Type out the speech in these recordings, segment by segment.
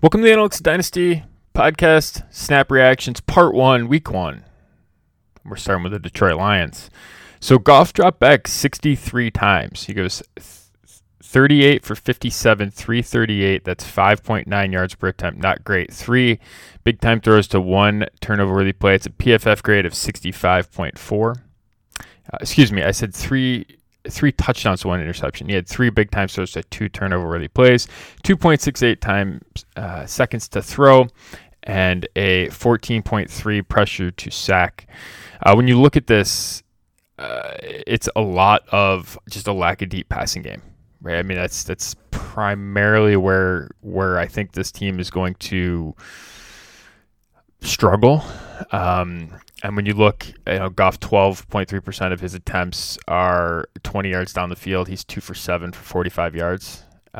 Welcome to the Analytics Dynasty podcast, Snap Reactions, Part 1, Week 1. We're starting with the Detroit Lions. So Goff dropped back 63 times. He goes 38 for 57, 338. That's 5.9 yards per attempt. Not great. 3 big-time throws to 1 turnover-worthy play. It's a PFF grade of 65.4. I said 3 touchdowns to 1 interception. He had 3 big time throws to 2 turnover-worthy plays, 2.68 times seconds to throw, and a 14.3 pressure to sack. When you look at this, it's a lot of just a lack of deep passing game, right? I mean, that's primarily where I think this team is going to struggle. And when you look, Goff, 12.3% of his attempts are 20 yards down the field. He's 2 for 7 for 45 yards.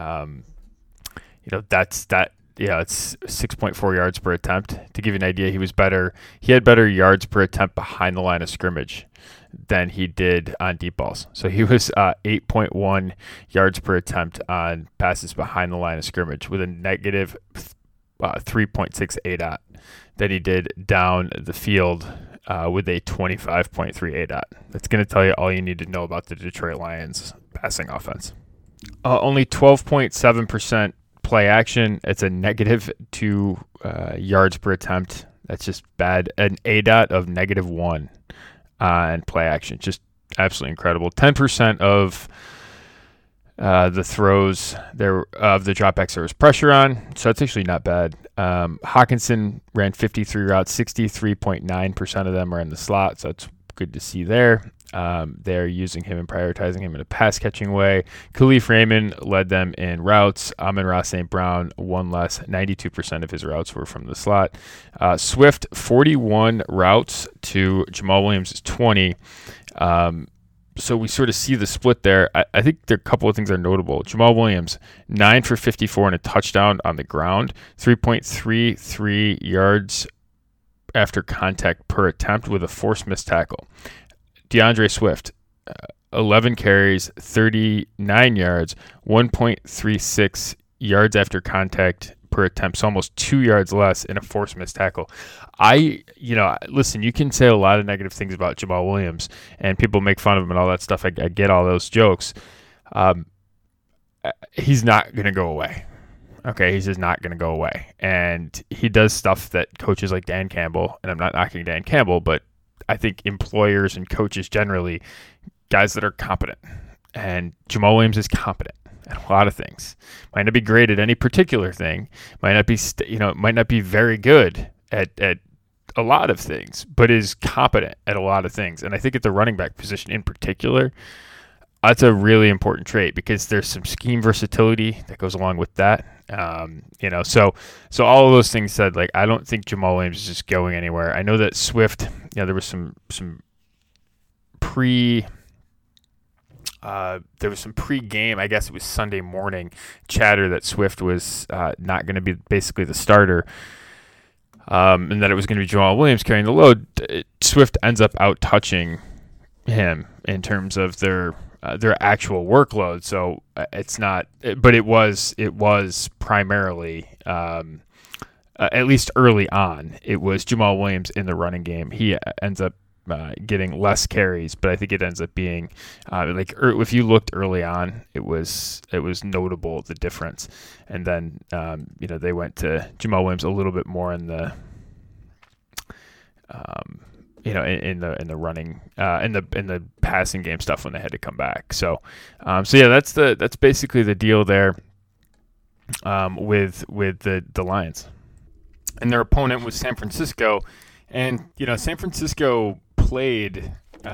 It's 6.4 yards per attempt. To give you an idea, he had better yards per attempt behind the line of scrimmage than he did on deep balls. So he was 8.1 yards per attempt on passes behind the line of scrimmage with a negative 3.68 at that he did down the field with a 25.38 at. That's going to tell you all you need to know about the Detroit Lions passing offense. Only 12.7% play action. It's a negative 2 yards per attempt. That's just bad. An ADOT of negative 1 on play action. Just absolutely incredible. 10% of the throws there of the dropbacks there was pressure on, so that's actually not bad. Hockenson ran 53 routes, 63.9% of them are in the slot, so it's good to see there. They're using him and prioritizing him in a pass catching way. Khalif Raymond led them in routes. Amon-Ra St. Brown, one less. 92% of his routes were from the slot. Swift, 41 routes to Jamal Williams' 20. So we sort of see the split there. I think there are a couple of things that are notable. Jamal Williams, 9 for 54 and a touchdown on the ground, 3.33 yards after contact per attempt with a forced missed tackle. DeAndre Swift, 11 carries, 39 yards, 1.36 yards after contact per attempt, so almost 2 yards less in a forced missed tackle. Listen, you can say a lot of negative things about Jamal Williams, and people make fun of him and all that stuff. I get all those jokes. He's not going to go away. Okay, he's just not going to go away. And he does stuff that coaches like Dan Campbell, and I'm not knocking Dan Campbell, but I think employers and coaches generally, guys that are competent. And Jamal Williams is competent at a lot of things. Might not be great at any particular thing. Might not be very good at a lot of things, but is competent at a lot of things. And I think at the running back position in particular, that's a really important trait because there's some scheme versatility that goes along with that. So all of those things said, I don't think Jamal Williams is just going anywhere. I know that Swift, there was some pre-game, I guess it was Sunday morning, chatter that Swift was not going to be basically the starter, and that it was going to be Jamal Williams carrying the load. Swift ends up out-touching him in terms of their actual workload. So it's not, but it was primarily, at least early on, it was Jamal Williams in the running game. He ends up getting less carries, but I think it ends up being if you looked early on, it was notable the difference. And then they went to Jamal Williams a little bit more in the in the running in the passing game stuff when they had to come back. So that's basically the deal there with the Lions. And their opponent was San Francisco, and San Francisco played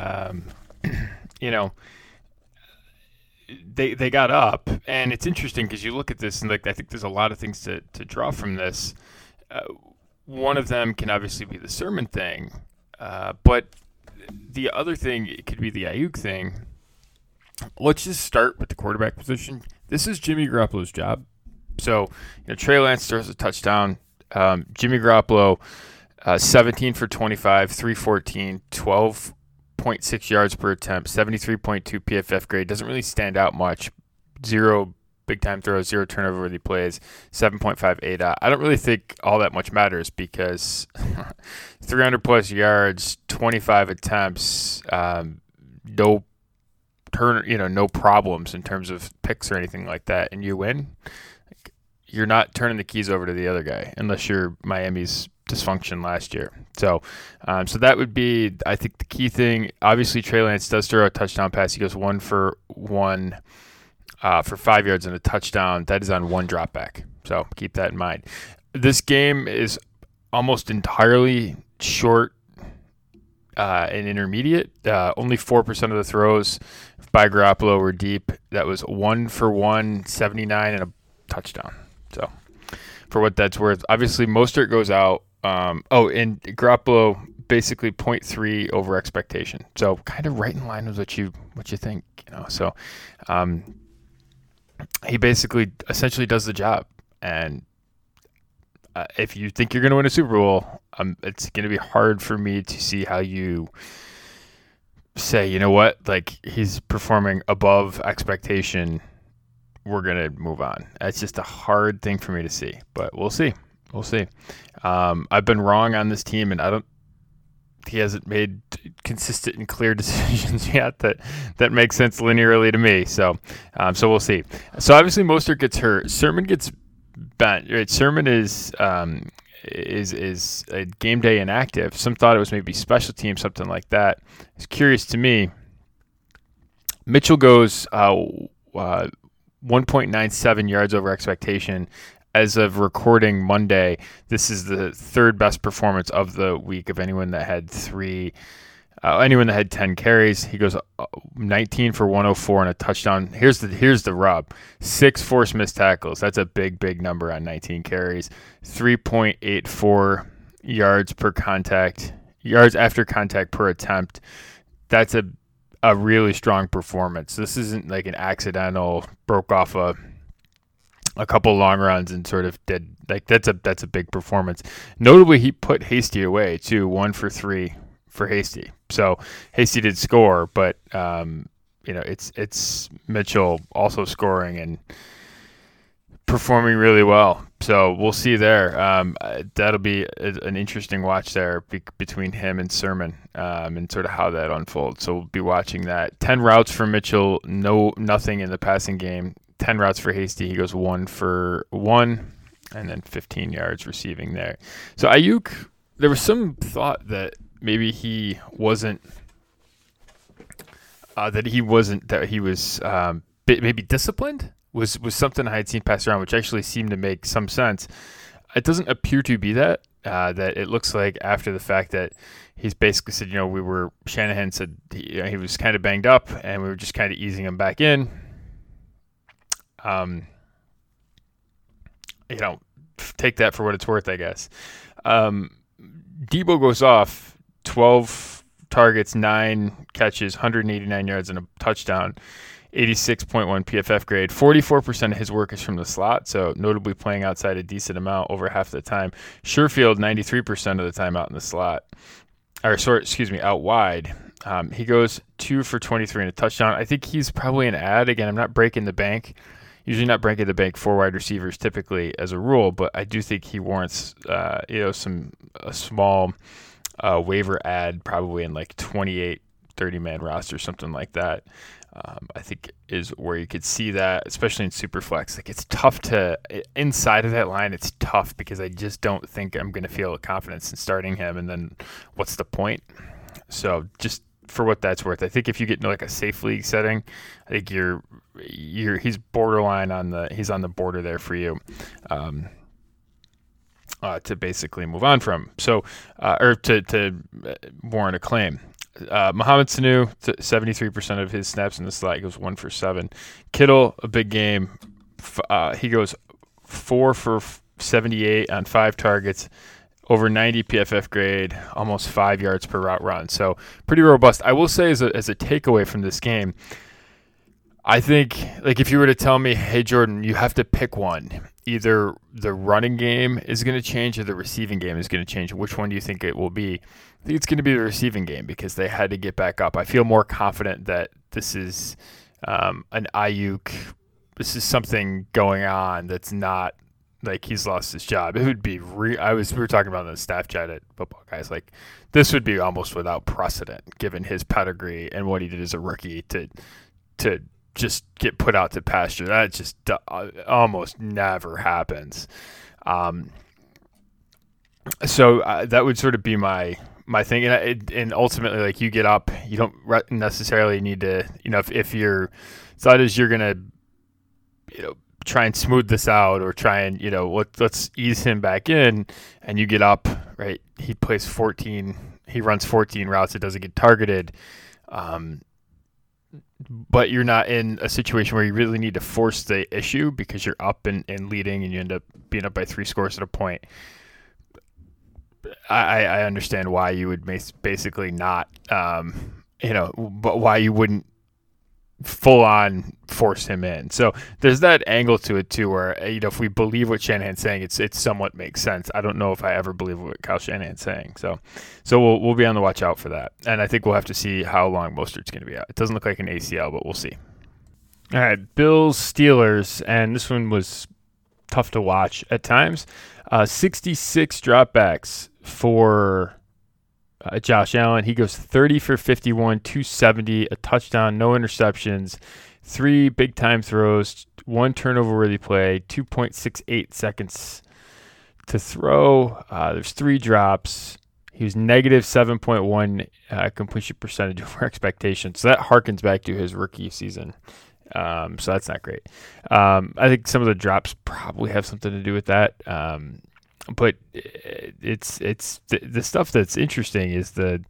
they got up, and it's interesting because you look at this and I think there's a lot of things to draw from this. One of them can obviously be the Sermon thing, but the other thing, it could be the Ayuk thing. Let's just start with the quarterback position. This is Jimmy Garoppolo's job. So, Trey Lance throws a touchdown. Jimmy Garoppolo, 17 for 25, 314, 12.6 yards per attempt, 73.2 PFF grade. Doesn't really stand out much. 0 big time throws, 0 turnover worthy plays, 7.5 ADOT. I don't really think all that much matters because 300 plus yards, 25 attempts, no no problems in terms of picks or anything like that, and you win. You're not turning the keys over to the other guy unless you're Miami's dysfunction last year. So that would be, I think, the key thing. Obviously, Trey Lance does throw a touchdown pass. He goes 1 for 1 for 5 yards and a touchdown. That is on 1 drop back. So keep that in mind. This game is almost entirely short and intermediate. Only 4% of the throws by Garoppolo were deep. That was 1 for 1, 79 and a touchdown. So for what that's worth, obviously Mostert goes out. And Garoppolo basically 0.3 over expectation. So kind of right in line with what you think, So he basically essentially does the job. And if you think you're going to win a Super Bowl, it's going to be hard for me to see how you say, you know what, like he's performing above expectation. We're going to move on. That's just a hard thing for me to see, but we'll see. We'll see. I've been wrong on this team, and he hasn't made consistent and clear decisions yet that make sense linearly to me. So we'll see. So obviously Mostert gets hurt. Sermon gets bent. Right? Sermon is a game day inactive. Some thought it was maybe special team, something like that. It's curious to me. Mitchell goes 1.97 yards over expectation. As of recording Monday, this is the third best performance of the week of anyone that had 10 carries. He goes 19 for 104 and a touchdown. Here's the rub. 6 forced missed tackles. That's a big number on 19 carries. 3.84 yards after contact per attempt. That's a really strong performance. This isn't like an accidental, broke off a couple long runs and sort of did, like, that's a big performance. Notably, he put Hasty away too, 1 for 3 for Hasty. So Hasty did score, but it's Mitchell also scoring and performing really well. So we'll see there. That'll be an interesting watch there between him and Sermon, and sort of how that unfolds. So we'll be watching that. 10 routes for Mitchell, nothing in the passing game. 10 routes for Hasty. He goes 1 for 1, and then 15 yards receiving there. So Ayuk, there was some thought that maybe he was maybe disciplined was something I had seen passed around, which actually seemed to make some sense. It doesn't appear to be that it looks like after the fact that he's basically said, Shanahan said he was kind of banged up and we were just kind of easing him back in. Take that for what it's worth, I guess. Debo goes off, 12 targets, 9 catches, 189 yards and a touchdown, 86.1 PFF grade. 44% of his work is from the slot, so notably playing outside a decent amount over half the time. Sherfield, 93% of the time out in the slot. Out wide. He goes 2 for 23 and a touchdown. I think he's probably an ad. Again, I'm not breaking the bank. Usually not breaking the bank for wide receivers typically as a rule, but I do think he warrants a small waiver ad probably in like 28, 30-man roster, something like that. I think is where you could see that, especially in Superflex. Like, it's tough inside of that line, it's tough because I just don't think I'm going to feel confidence in starting him, and then what's the point? So just for what that's worth, I think if you get into like a safe league setting, I think he's borderline he's on the border there for you to basically move on from. So or to warrant a claim. Mohamed Sanu, 73% of his snaps in the slot, goes 1 for 7. Kittle, a big game. He goes 4 for 78 on 5 targets, over 90 PFF grade, almost 5 yards per route run. So pretty robust. I will say as a takeaway from this game, I think, like, if you were to tell me, hey, Jordan, you have to pick one, either the running game is going to change or the receiving game is going to change, which one do you think it will be? I think it's going to be the receiving game because they had to get back up. I feel more confident that this is an Ayuk this is something going on that's not like he's lost his job. It would be we were talking about in the staff chat at Football Guys, like this would be almost without precedent given his pedigree and what he did as a rookie to just get put out to pasture. That just almost never happens. So that would sort of be my thing, and ultimately, like, you get up, you don't necessarily need to, if your thought is you're gonna, try and smooth this out or try and, let's ease him back in, and you get up, right? He runs 14 routes, it doesn't get targeted, but you're not in a situation where you really need to force the issue because you're up and leading, and you end up being up by 3 scores at a point. I understand why you would basically not, but why you wouldn't full on force him in. So there's that angle to it too, where, if we believe what Shanahan's saying, it somewhat makes sense. I don't know if I ever believe what Kyle Shanahan's saying. So we'll be on the watch out for that. And I think we'll have to see how long Mostert's going to be out. It doesn't look like an ACL, but we'll see. All right, Bills, Steelers, and this one was tough to watch at times. 66 dropbacks for Josh Allen. He goes 30 for 51, 270, a touchdown, no interceptions, 3 big-time throws, 1 turnover-worthy play, 2.68 seconds to throw. There's 3 drops. He was negative 7.1 completion percentage over expectations. So that harkens back to his rookie season. So that's not great. I think some of the drops probably have something to do with that. But it's the stuff that's interesting is the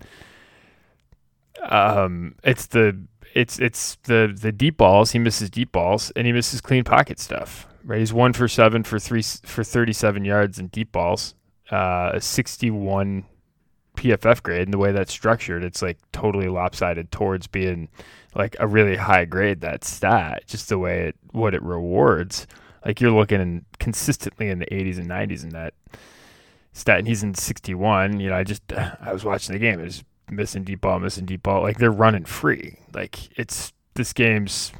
deep balls. He misses deep balls and he misses clean pocket stuff. Right, he's 1 for 7 for 37 yards in deep balls. A 61 PFF grade, and the way that's structured, it's like totally lopsided towards being like a really high grade, that stat, just the way what it rewards. Like, you're looking consistently in the 80s and 90s in that stat, and he's in 61. I was watching the game. It was missing deep ball. Like, they're running free. Like, this game's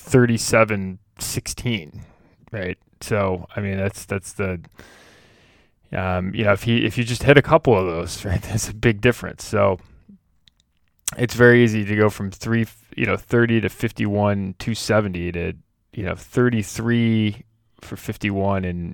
37-16, right? So, I mean, that's the if you just hit a couple of those, right, that's a big difference. So it's very easy to go from 30 to 51, 270 to 33 for 51 and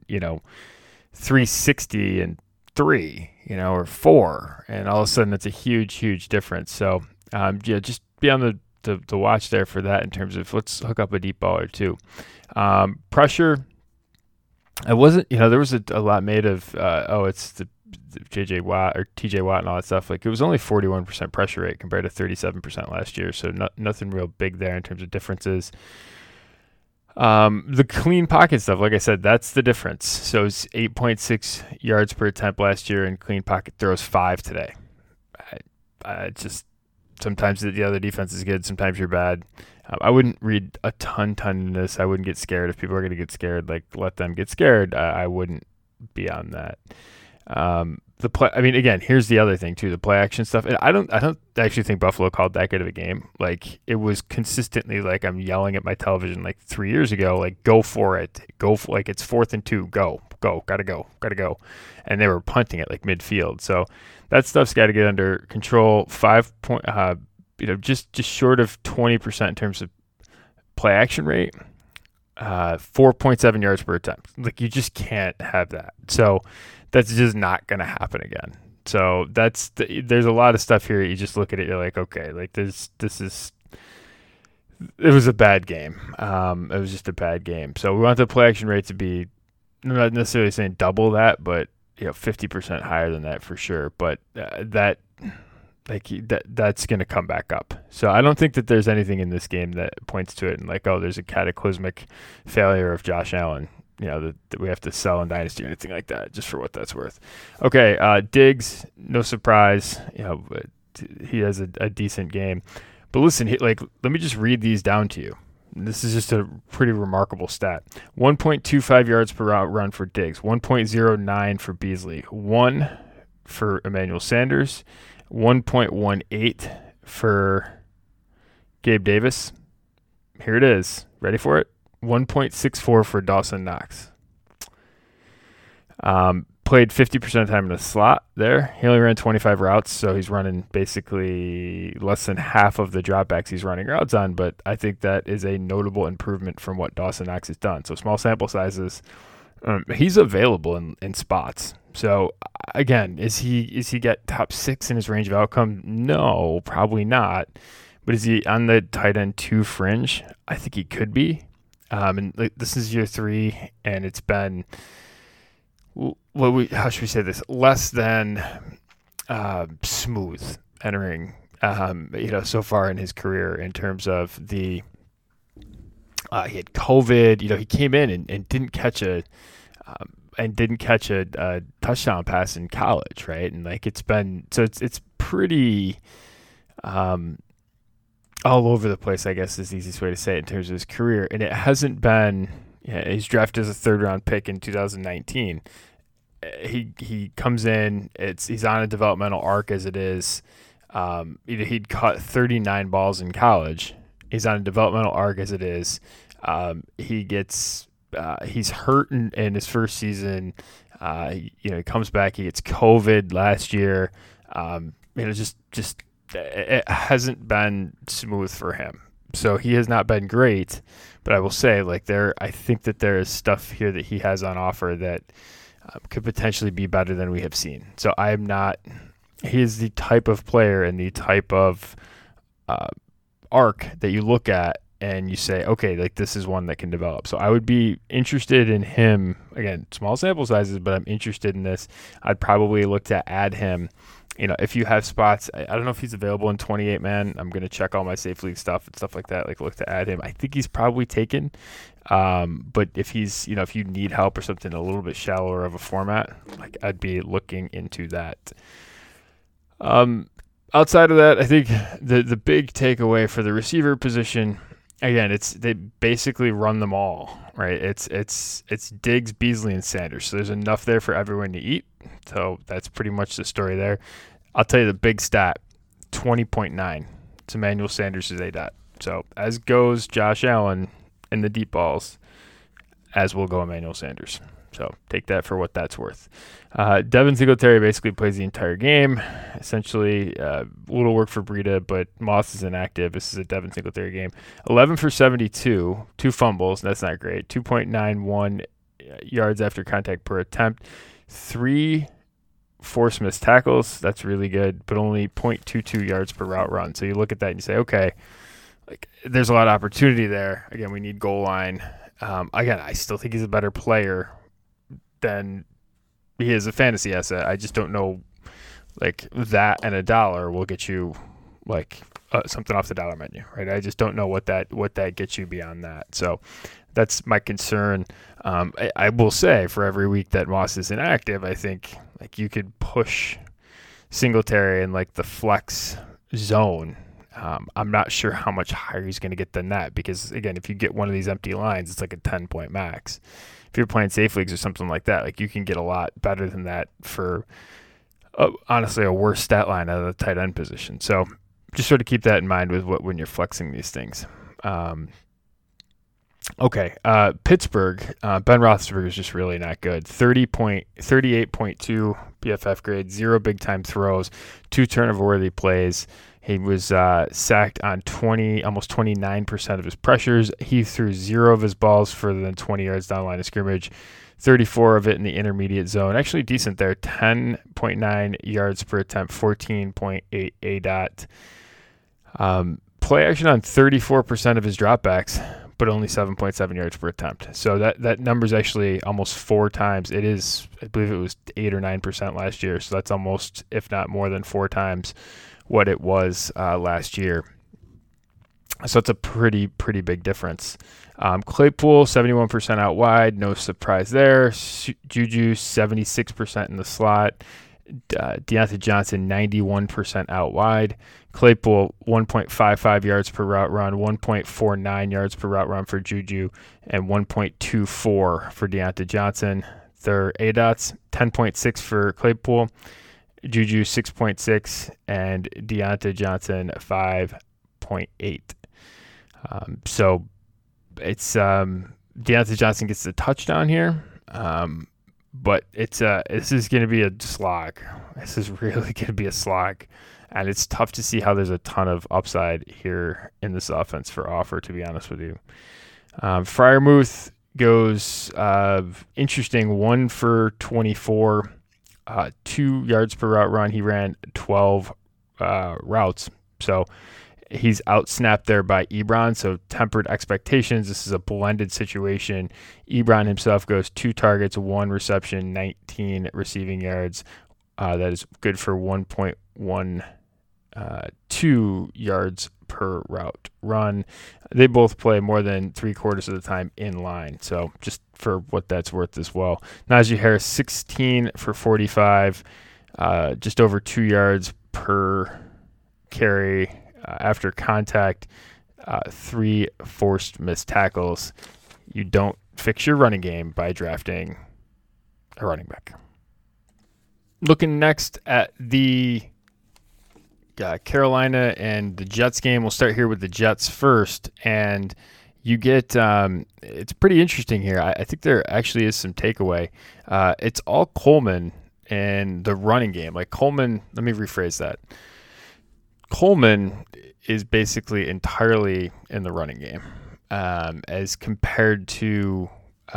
360 and 3, or 4, and all of a sudden it's a huge difference. So just be on the watch there for that in terms of let's hook up a deep ball or 2. Pressure. It wasn't, there was a lot made of, it's the J.J. Watt or T.J. Watt and all that stuff. Like, it was only 41% pressure rate compared to 37% last year. So nothing real big there in terms of differences. The clean pocket stuff, like I said, that's the difference. So it's 8.6 yards per attempt last year, and clean pocket throws 5 today. Just sometimes the other defense is good, sometimes you're bad. I wouldn't read a ton in this. I wouldn't get scared. If people are going to get scared, like, let them get scared. I wouldn't be on that. The play. I mean, again, here's the other thing too: the play action stuff. And I don't actually think Buffalo called that good of a game. Like, it was consistently like I'm yelling at my television like 3 years ago, like, go for it, like it's 4th and 2, go, gotta go, and they were punting it like midfield. So that stuff's got to get under control. 5 point. Just short of 20% in terms of play action rate, 4.7 yards per attempt. Like, you just can't have that. So that's just not going to happen again. So there's a lot of stuff here. You just look at it, you're like, okay, like it was a bad game. It was just a bad game. So we want the play action rate to be, I'm not necessarily saying double that, but 50% higher than that for sure. But that's going to come back up. So I don't think that there's anything in this game that points to it and like, oh, there's a cataclysmic failure of Josh Allen, that we have to sell in Dynasty or anything like that, just for what that's worth. Okay, Diggs, no surprise. He has a decent game. But listen, let me just read these down to you. This is just a pretty remarkable stat. 1.25 yards per run for Diggs, 1.09 for Beasley, 1 for Emmanuel Sanders, 1.18 for Gabe Davis. Here it is. Ready for it? 1.64 for Dawson Knox. Played 50% of the time in the slot there. He only ran 25 routes, so he's running basically less than half of the dropbacks he's running routes on, but I think that is a notable improvement from what Dawson Knox has done. So small sample sizes. He's available in spots. So again, is he get top 6 in his range of outcome? No, probably not. But is he on the tight end 2 fringe? I think he could be. And this is year 3, and it's been how should we say this? Less than smooth entering, so far in his career in terms of the. He had COVID. He came in and didn't catch a touchdown pass in college, right? And it's pretty all over the place, I guess is the easiest way to say it in terms of his career. And it hasn't been. He's drafted as a 3rd-round pick in 2019. He comes in. He's on a developmental arc as it is. He'd caught 39 balls in college. He's on a developmental arc as it is. He's hurt in his first season. He comes back. He gets COVID last year. It hasn't been smooth for him. So he has not been great. But I will say, I think that there is stuff here that he has on offer that could potentially be better than we have seen. So he is the type of player and the type of arc that you look at and you say, okay, this is one that can develop. So I would be interested in him. Again, small sample sizes, but I'm interested in this. I'd probably look to add him. If you have spots, I don't know if he's available in 28 man. I'm going to check all my safe league stuff and stuff like that. Look to add him. I think he's probably taken. But if he's, if you need help or something a little bit shallower of a format, I'd be looking into that. Outside of that, I think the big takeaway for the receiver position, again, they basically run them all, right? It's Diggs, Beasley, and Sanders. So there's enough there for everyone to eat. So that's pretty much the story there. I'll tell you the big stat, 20.9 to Emmanuel Sanders' ADOT. So as goes Josh Allen in the deep balls, as will go Emmanuel Sanders. So take that for what that's worth. Devin Singletary basically plays the entire game. Essentially, a little work for Breida, but Moss is inactive. This is a Devin Singletary game. 11 for 72, 2 fumbles. That's not great. 2.91 yards after contact per attempt. 3 forced missed tackles. That's really good, but only 0.22 yards per route run. So you look at that and you say, okay, there's a lot of opportunity there. Again, we need goal line. Again, I still think he's a better player than he is a fantasy asset. I just don't know, that and $1 will get you something off the dollar menu, right? I just don't know what that gets you beyond that. So that's my concern. I will say for every week that Moss is inactive, I think you could push Singletary in the flex zone. I'm not sure how much higher he's going to get than that because, again, if you get one of these empty lines, it's a 10-point max. If you're playing safe leagues or something like that, you can get a lot better than that for, honestly, a worse stat line out of the tight end position. So just sort of keep that in mind when you're flexing these things. Okay, Pittsburgh, Ben Roethlisberger is just really not good. 38.2 PFF grade, 0 big-time throws, 2 turnover-worthy plays. He was sacked on almost 29% of his pressures. He threw 0 of his balls further than 20 yards down the line of scrimmage, 34 of it in the intermediate zone. Actually decent there, 10.9 yards per attempt, 14.8 ADOT. Play action on 34% of his dropbacks, but only 7.7 yards per attempt. So that number is actually almost 4 times. It is, I believe it was 8 or 9% last year. So that's almost, if not more than 4 times what it was last year. So it's a pretty big difference. Claypool, 71% out wide. No surprise there. Juju, 76% in the slot. Deontay Johnson, 91% out wide. Claypool, 1.55 yards per route run, 1.49 yards per route run for Juju, and 1.24 for Deontay Johnson. Their ADOTs, 10.6 for Claypool, Juju 6.6, and Deontay Johnson 5.8. So it's Deontay Johnson gets the touchdown here, but this is going to be a slog. This is really going to be a slog, and it's tough to see how there's a ton of upside here in this offense for Offer, to be honest with you. Freiermuth goes interesting, 1 for 24, 2 yards per route run. He ran 12 routes, so he's out-snapped there by Ebron, so tempered expectations. This is a blended situation. Ebron himself goes 2 targets, 1 reception, 19 receiving yards. That is good for 1.12 yards per route run. They both play more than 3/4 of the time in line, so just for what that's worth as well. Najee Harris, 16 for 45, just over 2 yards per carry after contact, 3 forced missed tackles. You don't fix your running game by drafting a running back. Looking next at the Carolina and the Jets game. We'll start here with the Jets first, and you get it's pretty interesting here. I think there actually is some takeaway. It's all Coleman and the running game. Like Coleman, let me rephrase that. Coleman is basically entirely in the running game, as compared to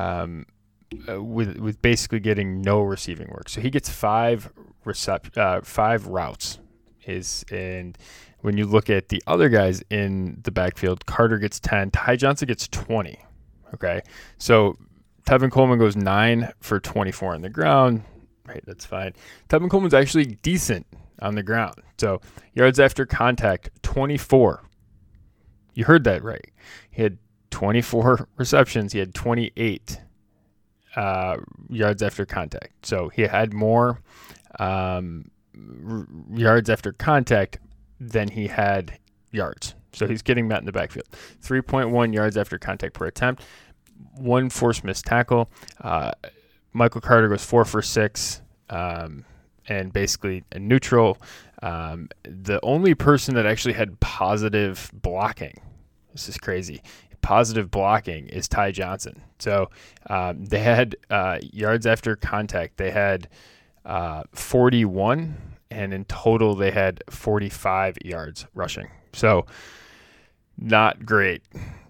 with basically getting no receiving work. So he gets 5 routes. And when you look at the other guys in the backfield, Carter gets 10, Ty Johnson gets 20. Okay, so Tevin Coleman goes 9 for 24 on the ground. Right, that's fine. Tevin Coleman's actually decent on the ground. So yards after contact, 24. You heard that right. He had 24 receptions. He had 28 yards after contact. So he had more yards after contact than he had yards. So he's getting that in the backfield. 3.1 yards after contact per attempt. 1 forced missed tackle. Michael Carter goes 4 for 6. And basically a neutral. The only person that actually had positive blocking, this is crazy, positive blocking is Ty Johnson. So they had yards after contact. They had 41, and in total they had 45 yards rushing. So not great.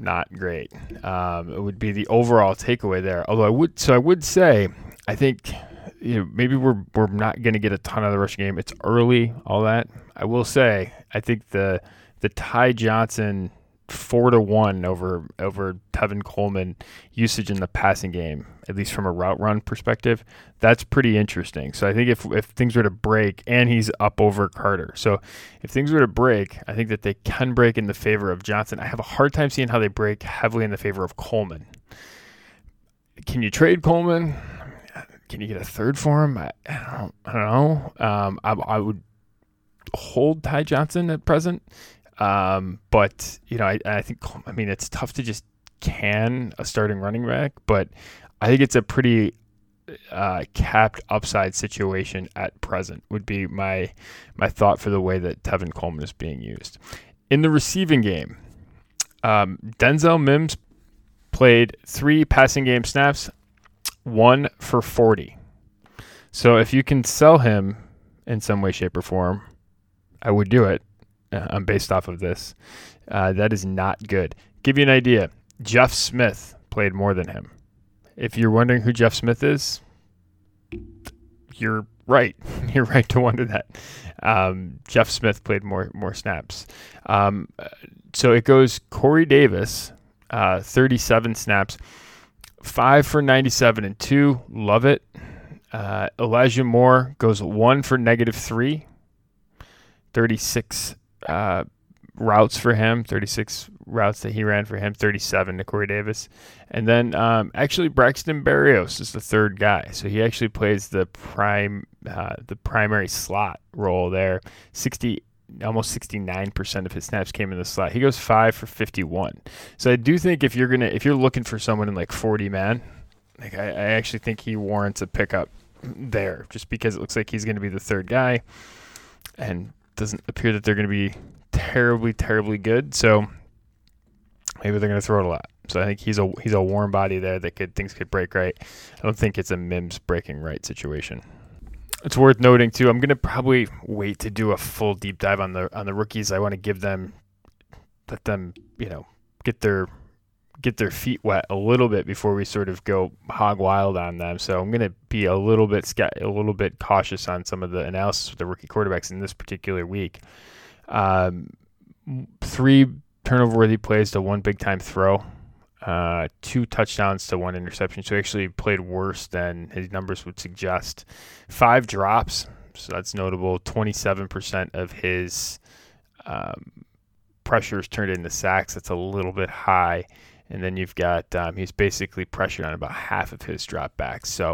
It would be the overall takeaway there. Although I would say, I think, maybe we're not going to get a ton of the rushing game. It's early, all that. I will say, I think the Ty Johnson 4-1 over Tevin Coleman usage in the passing game, at least from a route run perspective, that's pretty interesting. So I think if things were to break, and he's up over Carter, so if things were to break, I think that they can break in the favor of Johnson. I have a hard time seeing how they break heavily in the favor of Coleman. Can you trade Coleman? Can you get a third for him? I don't know. I would hold Ty Johnson at present. But, I think, it's tough to just can a starting running back, but I think it's a pretty capped upside situation at present would be my thought for the way that Tevin Coleman is being used. In the receiving game, Denzel Mims played 3 passing game snaps, 1 for 40. So if you can sell him in some way, shape, or form, I would do it. I'm based off of this. That is not good. Give you an idea. Jeff Smith played more than him. If you're wondering who Jeff Smith is, you're right. You're right to wonder that. Jeff Smith played more snaps. So it goes Corey Davis, 37 snaps, 5 for 97 and 2. Love it. Elijah Moore goes 1 for -3. 36 routes for him, 36 routes that he ran for him, 37 to Corey Davis. And then actually Braxton Berrios is the third guy. So he actually plays the primary slot role there. Almost 69% of his snaps came in the slot. He goes 5 for 51. So I do think if you're looking for someone in like 40 man, like I actually think he warrants a pickup there, just because it looks like he's going to be the third guy, and doesn't appear that they're going to be terribly, terribly good. So maybe they're going to throw it a lot. So I think he's a warm body there that things could break right. I don't think it's a Mims breaking right situation. It's worth noting too. I'm gonna probably wait to do a full deep dive on the rookies. I want to let them get their feet wet a little bit before we sort of go hog wild on them. So I'm gonna be a little bit cautious on some of the analysis with the rookie quarterbacks in this particular week. 3 turnover-worthy plays to 1 big-time throw. 2 touchdowns to 1 interception. So he actually played worse than his numbers would suggest. 5 drops, so that's notable. 27% of his pressures turned into sacks. That's a little bit high. And then you've got he's basically pressured on about half of his dropbacks. So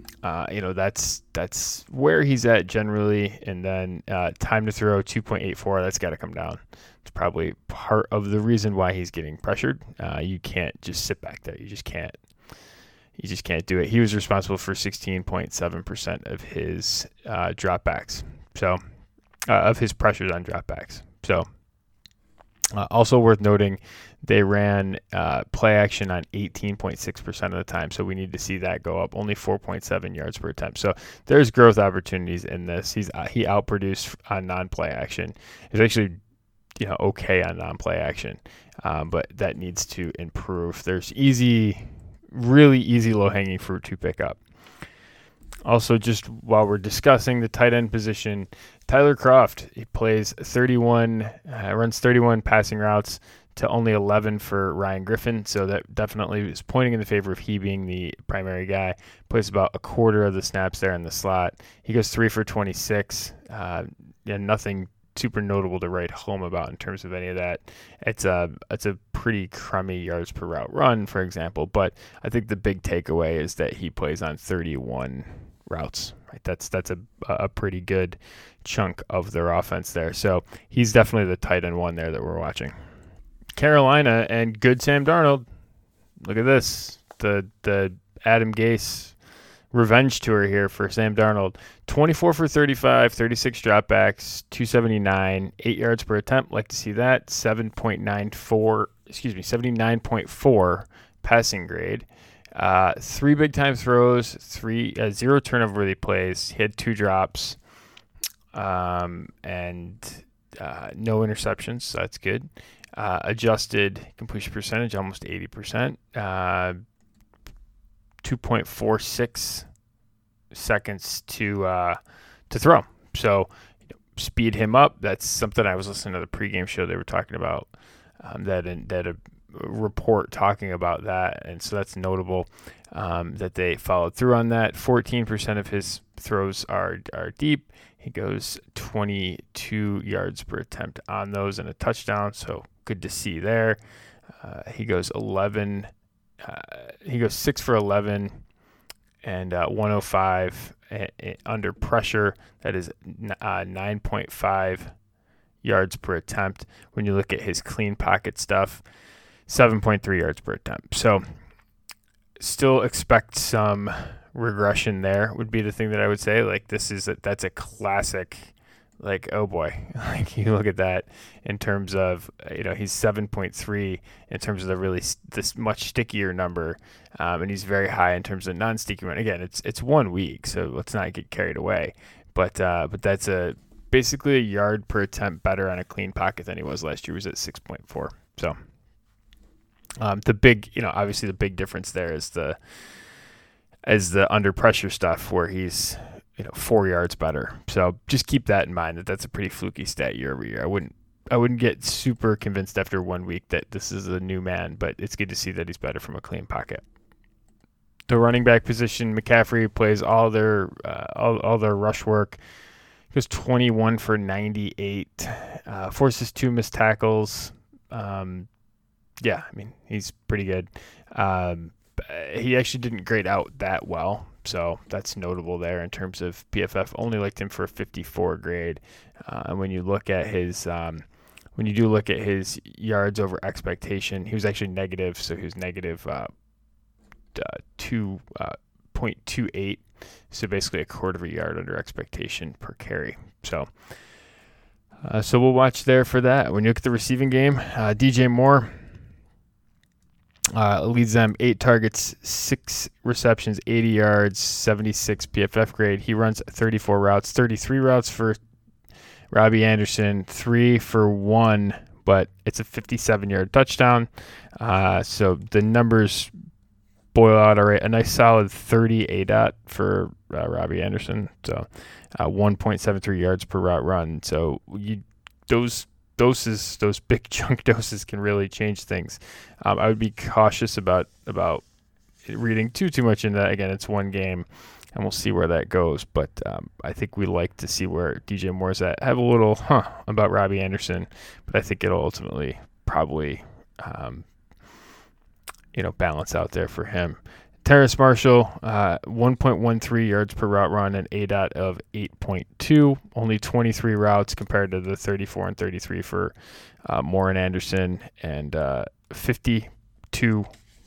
that's where he's at generally. And then time to throw 2.84. That's got to come down. It's probably part of the reason why he's getting pressured. You can't just sit back there. You just can't do it. He was responsible for 16.7% of his dropbacks. So of his pressures on dropbacks. So also worth noting, they ran play action on 18.6% of the time. So we need to see that go up. Only 4.7 yards per attempt. So there's growth opportunities in this. He outproduced on non-play action. He's actually okay on non-play action, but that needs to improve. There's really easy low-hanging fruit to pick up. Also, just while we're discussing the tight end position, Tyler Kroft, he plays runs 31 passing routes to only 11 for Ryan Griffin. So that definitely is pointing in the favor of he being the primary guy. Plays about a quarter of the snaps there in the slot. He goes 3 for 26. Nothing super notable to write home about in terms of any of that. It's a pretty crummy yards per route run, for example. But I think the big takeaway is that he plays on 31 routes. Right, that's a pretty good chunk of their offense there. So he's definitely the tight end one there that we're watching. Carolina and good Sam Darnold. Look at this. The Adam Gase revenge tour here for Sam Darnold. 24 for 35, 36 dropbacks, 279, 8 yards per attempt. Like to see that. 79.4 passing grade. 3 big time throws, 0 turnover worthy plays. He had 2 drops, and no interceptions. So that's good. Adjusted completion percentage, almost 80%. 2.46 seconds to throw. So speed him up. That's something I was listening to the pregame show. They were talking about that a report talking about that, and so that's notable that they followed through on that. 14% of his throws are deep. He goes 22 yards per attempt on those and a touchdown. So good to see there. He goes 11. He goes 6 for 11 and 105 under pressure. That is 9.5 yards per attempt. When you look at his clean pocket stuff, 7.3 yards per attempt. So still expect some regression there would be the thing that I would say. Like that's a classic, like, oh boy, like you look at that in terms of, he's 7.3 in terms of this much stickier number. And he's very high in terms of non-sticky one. Again, it's 1 week, so let's not get carried away. But that's basically a yard per attempt better on a clean pocket than he was last year. He was at 6.4. So the big, obviously the big difference there is the under pressure stuff where he's 4 yards better. So just keep that in mind, that's a pretty fluky stat year over year. I wouldn't get super convinced after 1 week that this is a new man, but it's good to see that he's better from a clean pocket. The running back position, McCaffrey plays all their rush work. He goes 21 for 98, forces 2 missed tackles. He's pretty good. He actually didn't grade out that well, so that's notable there in terms of PFF. Only liked him for a 54 grade. And when you look at his yards over expectation, he was actually negative. So he was negative 2.28. So basically a quarter of a yard under expectation per carry. So we'll watch there for that. When you look at the receiving game, DJ Moore, Leads them 8 targets, 6 receptions, 80 yards, 76 PFF grade. He runs 34 routes, 33 routes for Robbie Anderson, 3 for 1, but it's a 57-yard touchdown. So the numbers boil out all right. A nice solid 30 ADOT for Robbie Anderson. So 1.73 yards per route run. So those doses, those big chunk doses, can really change things. I would be cautious about reading too much into that. Again, it's one game, and we'll see where that goes. But I think we like to see where DJ Moore's at. Have a little about Robbie Anderson, but I think it'll ultimately probably balance out there for him. Terrace Marshall, 1.13 yards per route run, and ADOT of 8.2. Only 23 routes compared to the 34 and 33 for Moore and Anderson, and 52.4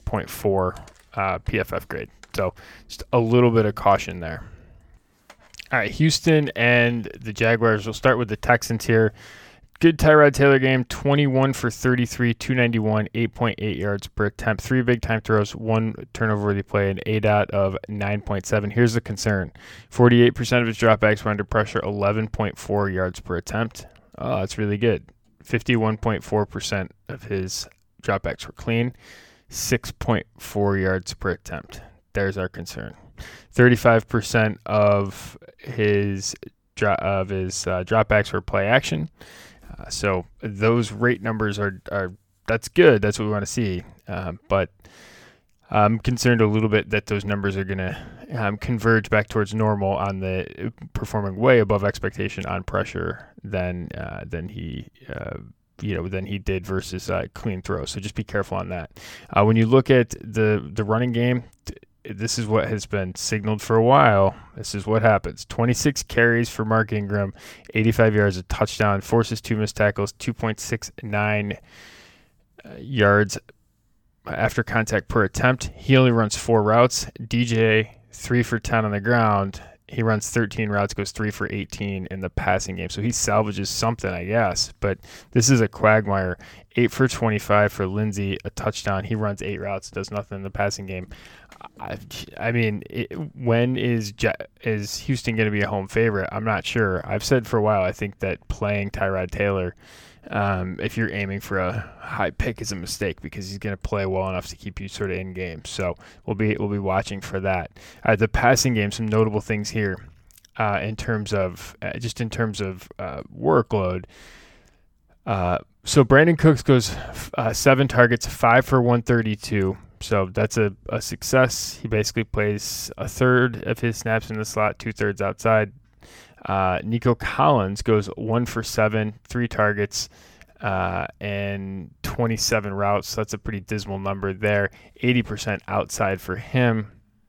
PFF grade. So just a little bit of caution there. All right, Houston and the Jaguars. We'll start with the Texans here. Good Tyrod Taylor game, 21 for 33, 291, 8.8 yards per attempt, 3 big-time throws, 1 turnover-worthy play, and ADOT of 9.7. Here's the concern. 48% of his dropbacks were under pressure, 11.4 yards per attempt. Oh, that's really good. 51.4% of his dropbacks were clean, 6.4 yards per attempt. There's our concern. 35% of his dropbacks were play action. So those rate numbers are that's good. That's what we want to see. But I'm concerned a little bit that those numbers are going to converge back towards normal on the performing way above expectation on pressure than he did versus clean throws. So just be careful on that. When you look at the running game, this is what has been signaled for a while. This is what happens. 26 carries for Mark Ingram, 85 yards, a touchdown, forces 2 missed tackles, 2.69 yards after contact per attempt. He only runs 4 routes. DJ, 3 for 10 on the ground. He runs 13 routes, goes 3 for 18 in the passing game. So he salvages something, I guess. But this is a quagmire. 8 for 25 for Lindsey, a touchdown. He runs 8 routes, does nothing in the passing game. I mean, when is Houston going to be a home favorite? I'm not sure. I've said for a while, I think that playing Tyrod Taylor, if you're aiming for a high pick, is a mistake because he's going to play well enough to keep you sort of in game. So we'll be watching for that. The passing game, some notable things here in terms of workload. So Brandon Cooks goes 7 targets, 5 for 132. So that's a success. He basically plays a third of his snaps in the slot, 2/3 outside. Nico Collins goes 1 for 7, 3 targets, and 27 routes. So that's a pretty dismal number there. 80% outside for him.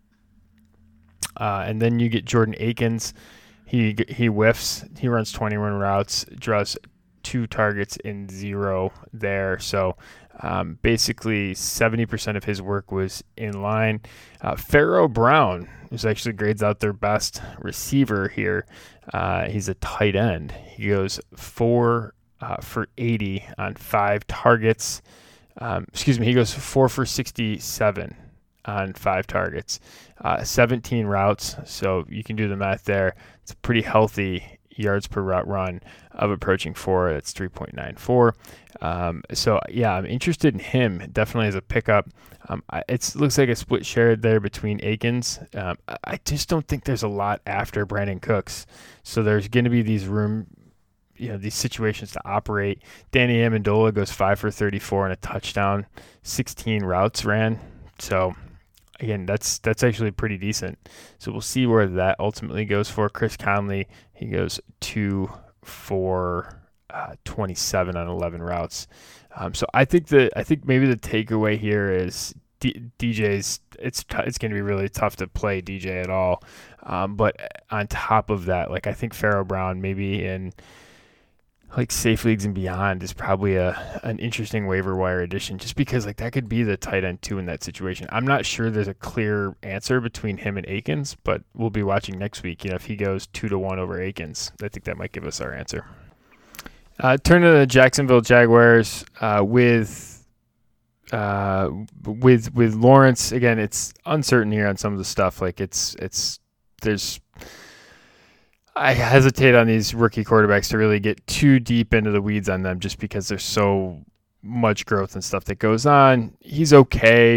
And then you get Jordan Akins. He whiffs. He runs 21 routes, draws 2 targets and 0 there. So basically 70% of his work was in line. Pharaoh Brown, who's actually grades out their best receiver here. He's a tight end. He goes 4 for 80 on 5 targets. He goes 4 for 67 on 5 targets. 17 routes, so you can do the math there. It's a pretty healthy yards per route run of approaching 4. That's 3.94. So yeah, I'm interested in him definitely as a pickup. It looks like a split share there between Akins. I just don't think there's a lot after Brandon Cooks. So there's going to be these situations to operate. Danny Amendola goes 5 for 34 and a touchdown, 16 routes ran. So again, that's actually pretty decent. So we'll see where that ultimately goes for. Chris Conley, he goes 2 for 27 on 11 routes. So I think maybe the takeaway here is DJ's. It's going to be really tough to play DJ at all. But on top of that, I think Pharaoh Brown maybe in safe leagues and beyond is probably an interesting waiver wire addition, just because that could be the tight end 2 in that situation. I'm not sure there's a clear answer between him and Akins, but we'll be watching next week. If he goes 2-1 over Akins, I think that might give us our answer. Turn to the Jacksonville Jaguars with with Lawrence, again, it's uncertain here on some of the stuff. Like I hesitate on these rookie quarterbacks to really get too deep into the weeds on them just because there's so much growth and stuff that goes on. He's okay,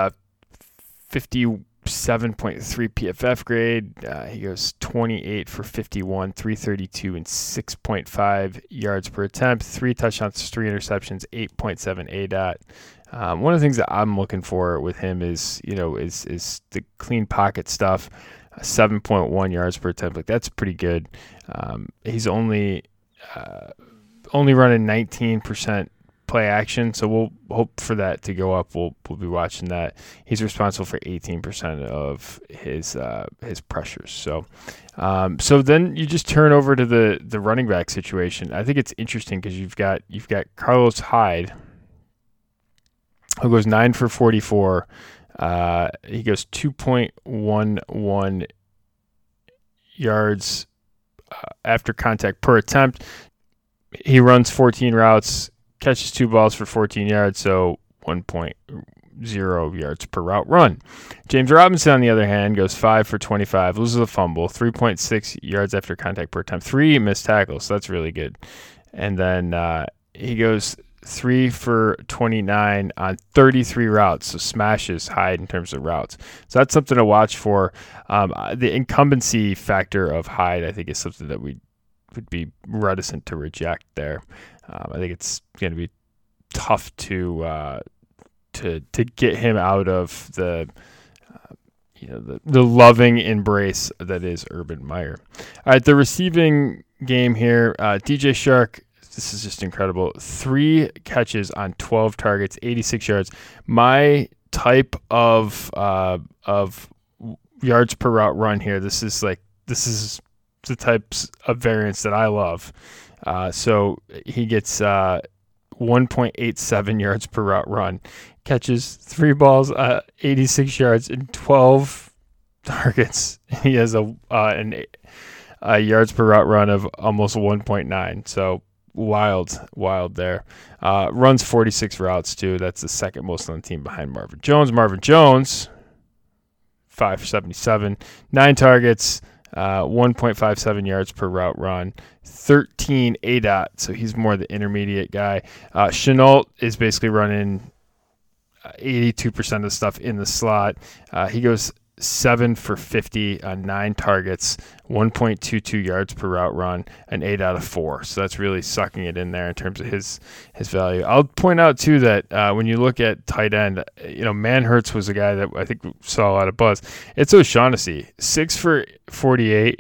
57.3 PFF grade. He goes 28 for 51, 332, and 6.5 yards per attempt, 3 touchdowns, 3 interceptions, 8.7 ADOT. One of the things that I'm looking for with him is the clean pocket stuff. 7.1 yards per attempt. Like, that's pretty good. He's only running 19% play action, so we'll hope for that to go up. We'll be watching that. He's responsible for 18% of his pressures. So then you just turn over to the running back situation. I think it's interesting because you've got Carlos Hyde, who goes 9 for 44. He goes 2.11 yards after contact per attempt. He runs 14 routes, catches 2 balls for 14 yards, so 1.0 yards per route run. James Robinson, on the other hand, goes 5 for 25, loses a fumble, 3.6 yards after contact per attempt, 3 missed tackles, so that's really good. And then he goes 3 for 29 on 33 routes, so smashes Hyde in terms of routes. So that's something to watch for. The incumbency factor of Hyde, I think, is something that we would be reticent to reject there. I think it's going to be tough to get him out of the loving embrace that is Urban Meyer. All right, the receiving game here, DJ Shark. This is just incredible. 3 catches on 12 targets, 86 yards. My type of yards per route run here. This is the types of variance that I love. So he gets 1.87 yards per route run, catches 3 balls, 86 yards, and 12 targets. He has a yards per route run of almost 1.9. So wild there. Runs 46 routes too. That's the second most on the team behind Marvin Jones. Marvin Jones, 5 for 77, 9 targets, 1.57 yards per route run, 13 ADOT, so he's more the intermediate guy. Shenault is basically running 82% of the stuff in the slot. He goes 7 for 50 on 9 targets, 1.22 yards per route run, and 8 out of 4. So that's really sucking it in there in terms of his value. I'll point out too that when you look at tight end, Manhertz was a guy that I think saw a lot of buzz. It's O'Shaughnessy, 6 for 48.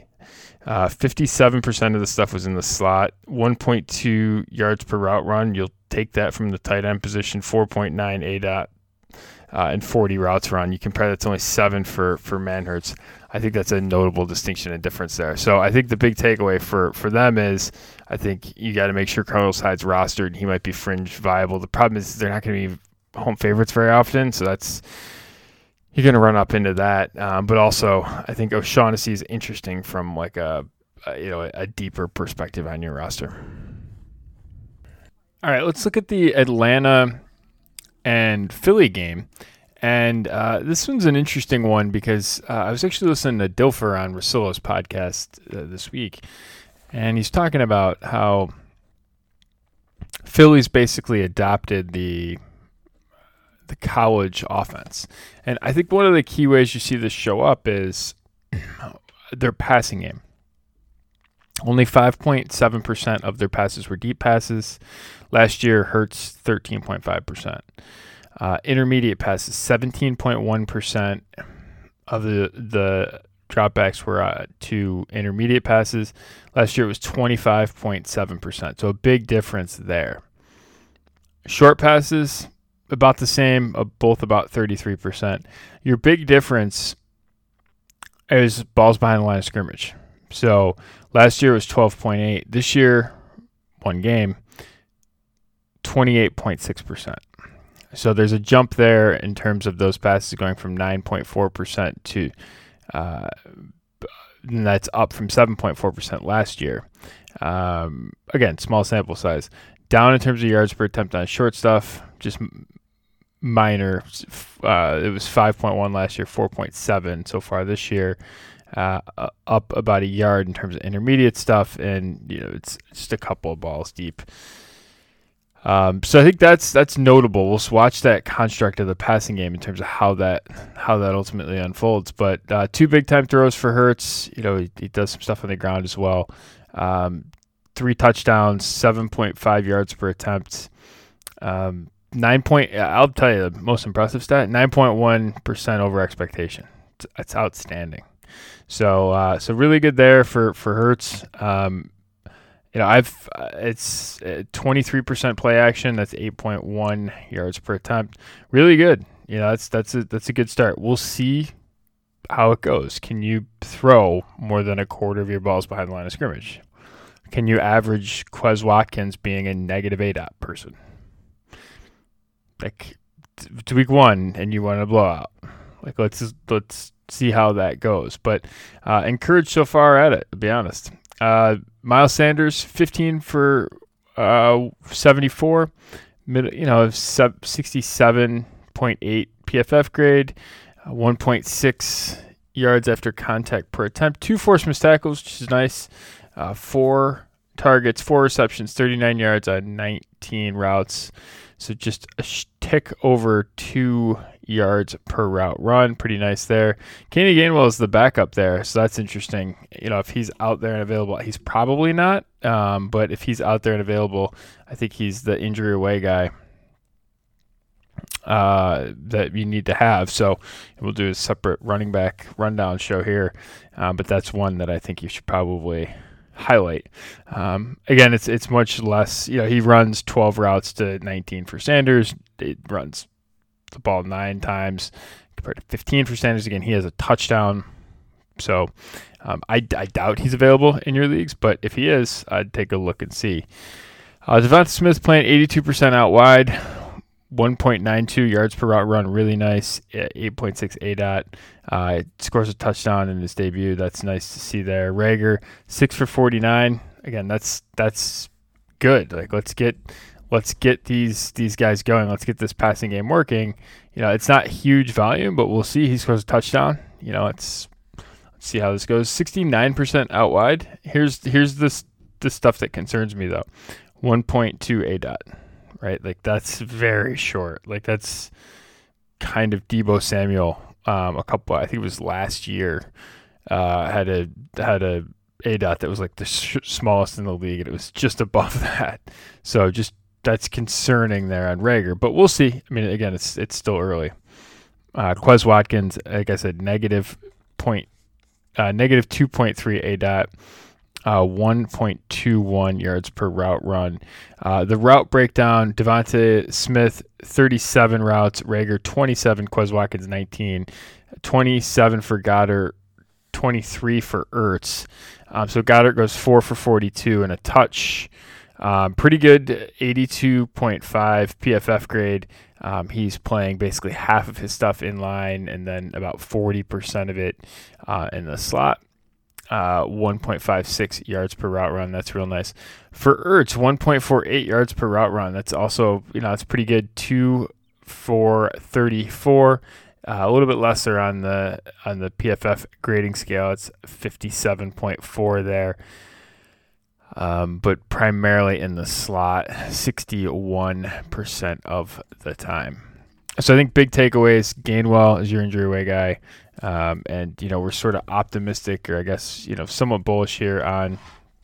57% of the stuff was in the slot, 1.2 yards per route run. You'll take that from the tight end position, 4.9 ADOT. And 40 routes run. You compare that to only 7 for Manhertz. I think that's a notable distinction and difference there. So I think the big takeaway for them is I think you got to make sure Carlos Hyde's rostered. He might be fringe viable. The problem is they're not going to be home favorites very often, so you're going to run up into that. But also I think O'Shaughnessy is interesting from like a deeper perspective on your roster. All right, let's look at the Atlanta and Philly game. And this one's an interesting one because I was actually listening to Dilfer on Russillo's podcast this week, and he's talking about how Philly's basically adopted the college offense. And I think one of the key ways you see this show up is their passing game. Only 5.7% of their passes were deep passes. Last year, Hurts 13.5%. Intermediate passes, 17.1% of the dropbacks were to intermediate passes. Last year, it was 25.7%. So a big difference there. Short passes, about the same, both about 33%. Your big difference is balls behind the line of scrimmage. So last year was 12.8. This year, one game, 28.6%. So there's a jump there in terms of those passes going from 9.4% to, and that's up from 7.4% last year. Again, small sample size. Down in terms of yards per attempt on short stuff, just minor. It was 5.1 last year, 4.7 so far this year. Up about a yard in terms of intermediate stuff, and it's just a couple of balls deep. So I think that's notable. We'll watch that construct of the passing game in terms of how that ultimately unfolds. But 2 big time throws for Hurts. He does some stuff on the ground as well. 3 touchdowns, 7.5 yards per attempt. I'll tell you the most impressive stat: 9.1% over expectation. That's outstanding. So really good there for Hurts. It's 23% play action. That's 8.1 yards per attempt. Really good. That's a good start. We'll see how it goes. Can you throw more than a quarter of your balls behind the line of scrimmage? Can you average Quez Watkins being a negative ADOT person? Like, it's week 1 and you want a blowout. Like, let's see how that goes. But encouraged so far at it, to be honest. Miles Sanders, 15 for 74, 67.8 PFF grade, 1.6 yards after contact per attempt, 2 forced missed tackles, which is nice, 4 targets, 4 receptions, 39 yards on 19 routes. So just a tick over 2 yards per route run. Pretty nice there. Kenny Gainwell is the backup there, so that's interesting. If he's out there and available, he's probably not. But if he's out there and available, I think he's the injury away guy that you need to have. So we'll do a separate running back rundown show here. But that's one that I think you should probably highlight. Again, it's much less. He runs 12 routes to 19 for Sanders. It runs the ball 9 times compared to 15 for Sanders. Again, he has a touchdown. So I doubt he's available in your leagues, but if he is, I'd take a look and see. Devonta Smith playing 82% out wide, 1.92 yards per route run, really nice, 8.6 ADOT. Scores a touchdown in his debut. That's nice to see there. Reagor, 6 for 49. Again, that's good. Like, let's get these guys going. Let's get this passing game working. It's not huge volume, but we'll see. He scores a touchdown. Let's see how this goes. 69% out wide. Here's the stuff that concerns me though. 1.2 ADOT. Right? Like, that's very short. Like, that's kind of Deebo Samuel. I think it was last year, had a ADOT that was like the smallest in the league, and it was just above that. So that's concerning there on Reagor, but we'll see. I mean, again, it's still early. Quez Watkins, like I said, negative 2.3 ADOT. 1.21 yards per route run. The route breakdown: Devonta Smith 37 routes, Reagor 27, Quez Watkins 19, 27 for Goddard, 23 for Ertz. So Goddard goes 4 for 42 and a touch. Pretty good, 82.5 PFF grade. He's playing basically half of his stuff in line and then about 40% of it in the slot. 1.56 yards per route run. That's real nice. For Ertz, 1.48 yards per route run. That's also, that's pretty good. 2 for 34. A little bit lesser on the PFF grading scale. It's 57.4 there. But primarily in the slot, 61% of the time. So I think big takeaways: Gainwell is your injury away guy. And we're sort of optimistic, or I guess, somewhat bullish here on,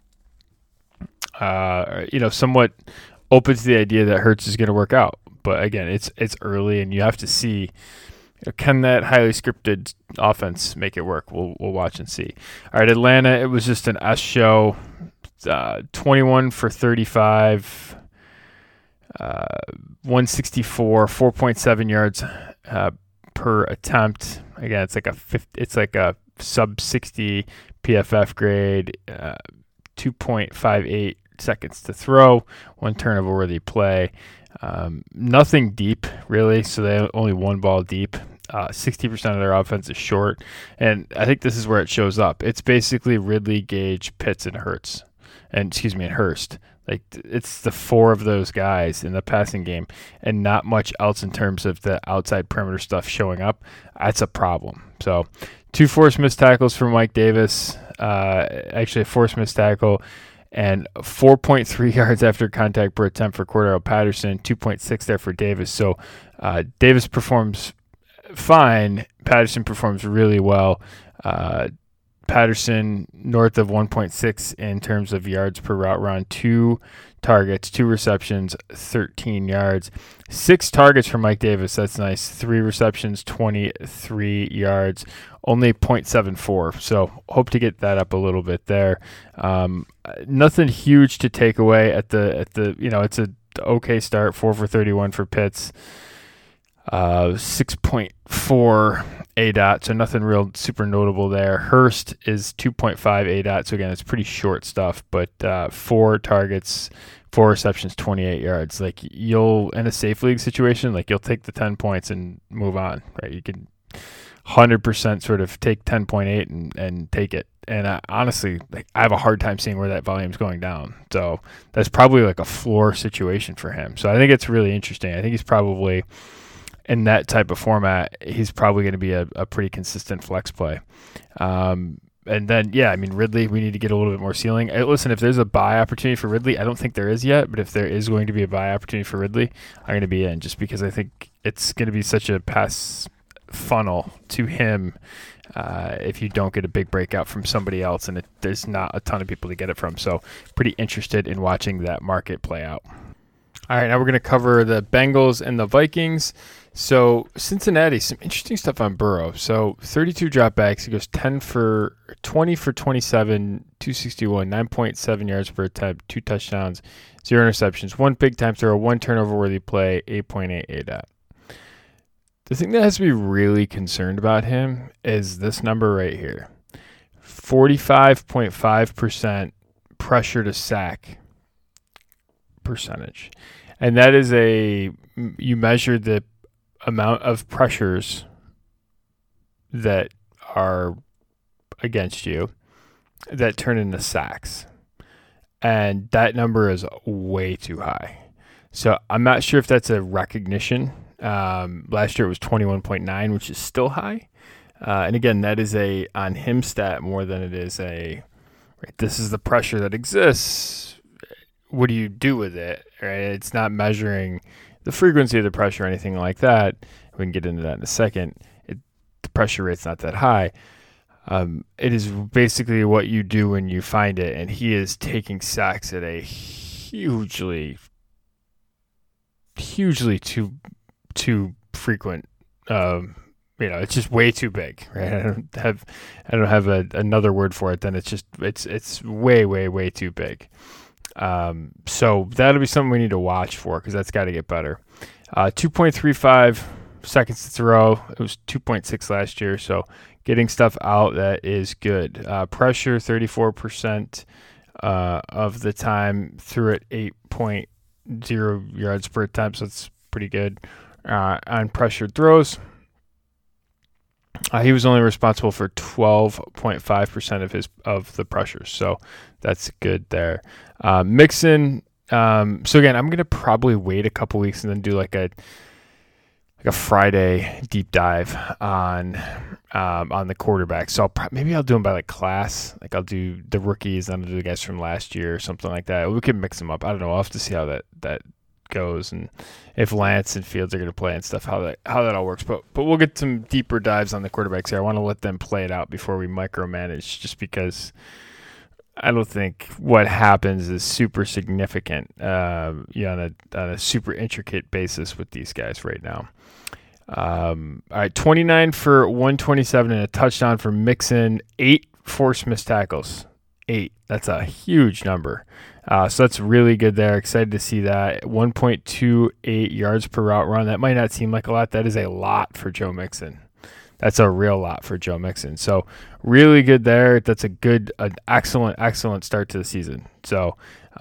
somewhat open to the idea that Hurts is going to work out. But again, it's early, and you have to see, can that highly scripted offense make it work? We'll watch and see. All right, Atlanta, it was just an S show. 21 for 35, 164, 4.7 yards per attempt. Again, it's like a sub 60 PFF grade, 2.58 seconds to throw, 1 turnover worthy play. Nothing deep really, so they only 1 ball deep. 60% of their offense is short, and I think this is where it shows up. It's basically Ridley, Gage, Pitts, and Hurst. Like, it's the four of those guys in the passing game and not much else in terms of the outside perimeter stuff showing up. That's a problem. So 2 forced missed tackles for Mike Davis. Actually, a forced missed tackle and 4.3 yards after contact per attempt for Cordero Patterson, 2.6 there for Davis. So Davis performs fine. Patterson performs really well. Patterson north of 1.6 in terms of yards per route run, 2 targets, 2 receptions, 13 yards. 6 targets for Mike Davis. That's nice. 3 receptions, 23 yards, only 0.74. So hope to get that up a little bit there. Nothing huge to take away at the it's a okay start. 4 for 31 for Pitts. 6.4 ADOT, so nothing real super notable there. Hurst is 2.5 ADOT, so again, it's pretty short stuff, but 4 targets, 4 receptions, 28 yards. Like, you'll, in a safe league situation, like, you'll take the 10 points and move on, right? You can 100% sort of take 10.8 and take it. And honestly, like, I have a hard time seeing where that volume's going down. So that's probably like a floor situation for him. So I think it's really interesting. I think he's probably, in that type of format, he's probably going to be a pretty consistent flex play. And then, yeah, I mean, Ridley, we need to get a little bit more ceiling. Listen, if there's a buy opportunity for Ridley, I don't think there is yet, but if there is going to be a buy opportunity for Ridley, I'm going to be in, just because I think it's going to be such a pass funnel to him if you don't get a big breakout from somebody else, and there's not a ton of people to get it from. So pretty interested in watching that market play out. All right, now we're going to cover the Bengals and the Vikings. So Cincinnati, some interesting stuff on Burrow. So 32 dropbacks. He goes 20 for 27, 261, 9.7 yards per attempt, 2 touchdowns, 0 interceptions, 1 big time throw, 1 turnover-worthy play, 8.8 ADOT. The thing that has to be really concerned about him is this number right here. 45.5% pressure to sack percentage. And that is you measure the amount of pressures that are against you that turn into sacks. And that number is way too high. So I'm not sure if that's a recognition. Last year it was 21.9, which is still high. And again, that is a on him stat more than it is this is the pressure that exists. What do you do with it? Right? It's not measuring the frequency of the pressure or anything like that. We can get into that in a second. The pressure rate's not that high. It is basically what you do when you find it, and he is taking sacks at a hugely too frequent. It's just way too big, right? I don't have another word for it. Then it's way too big. So that'll be something we need to watch for, because that's got to get better. 2.35 seconds to throw. It was 2.6 last year. So getting stuff out that is good. Pressure 34% of the time, threw at 8.0 yards per attempt. So that's pretty good. On pressured throws, he was only responsible for 12.5% of the pressures, so that's good there. Mixon. So again, I'm gonna probably wait a couple weeks and then do like a Friday deep dive on the quarterback. So maybe I'll do them by like class. Like I'll do the rookies, and I'll do the guys from last year or something like that. We can mix them up. I don't know. I'll have to see how that goes, and if Lance and Fields are going to play and stuff, how that all works. But we'll get some deeper dives on the quarterbacks here. I want to let them play it out before we micromanage, just because I don't think what happens is super significant on a super intricate basis with these guys right now. All right, 29 for 127 and a touchdown for Mixon, 8 forced missed tackles. 8. That's a huge number. So that's really good there. Excited to see that. 1.28 yards per route run. That might not seem like a lot. That is a lot for Joe Mixon. That's a real lot for Joe Mixon. So really good there. That's an excellent start to the season. So,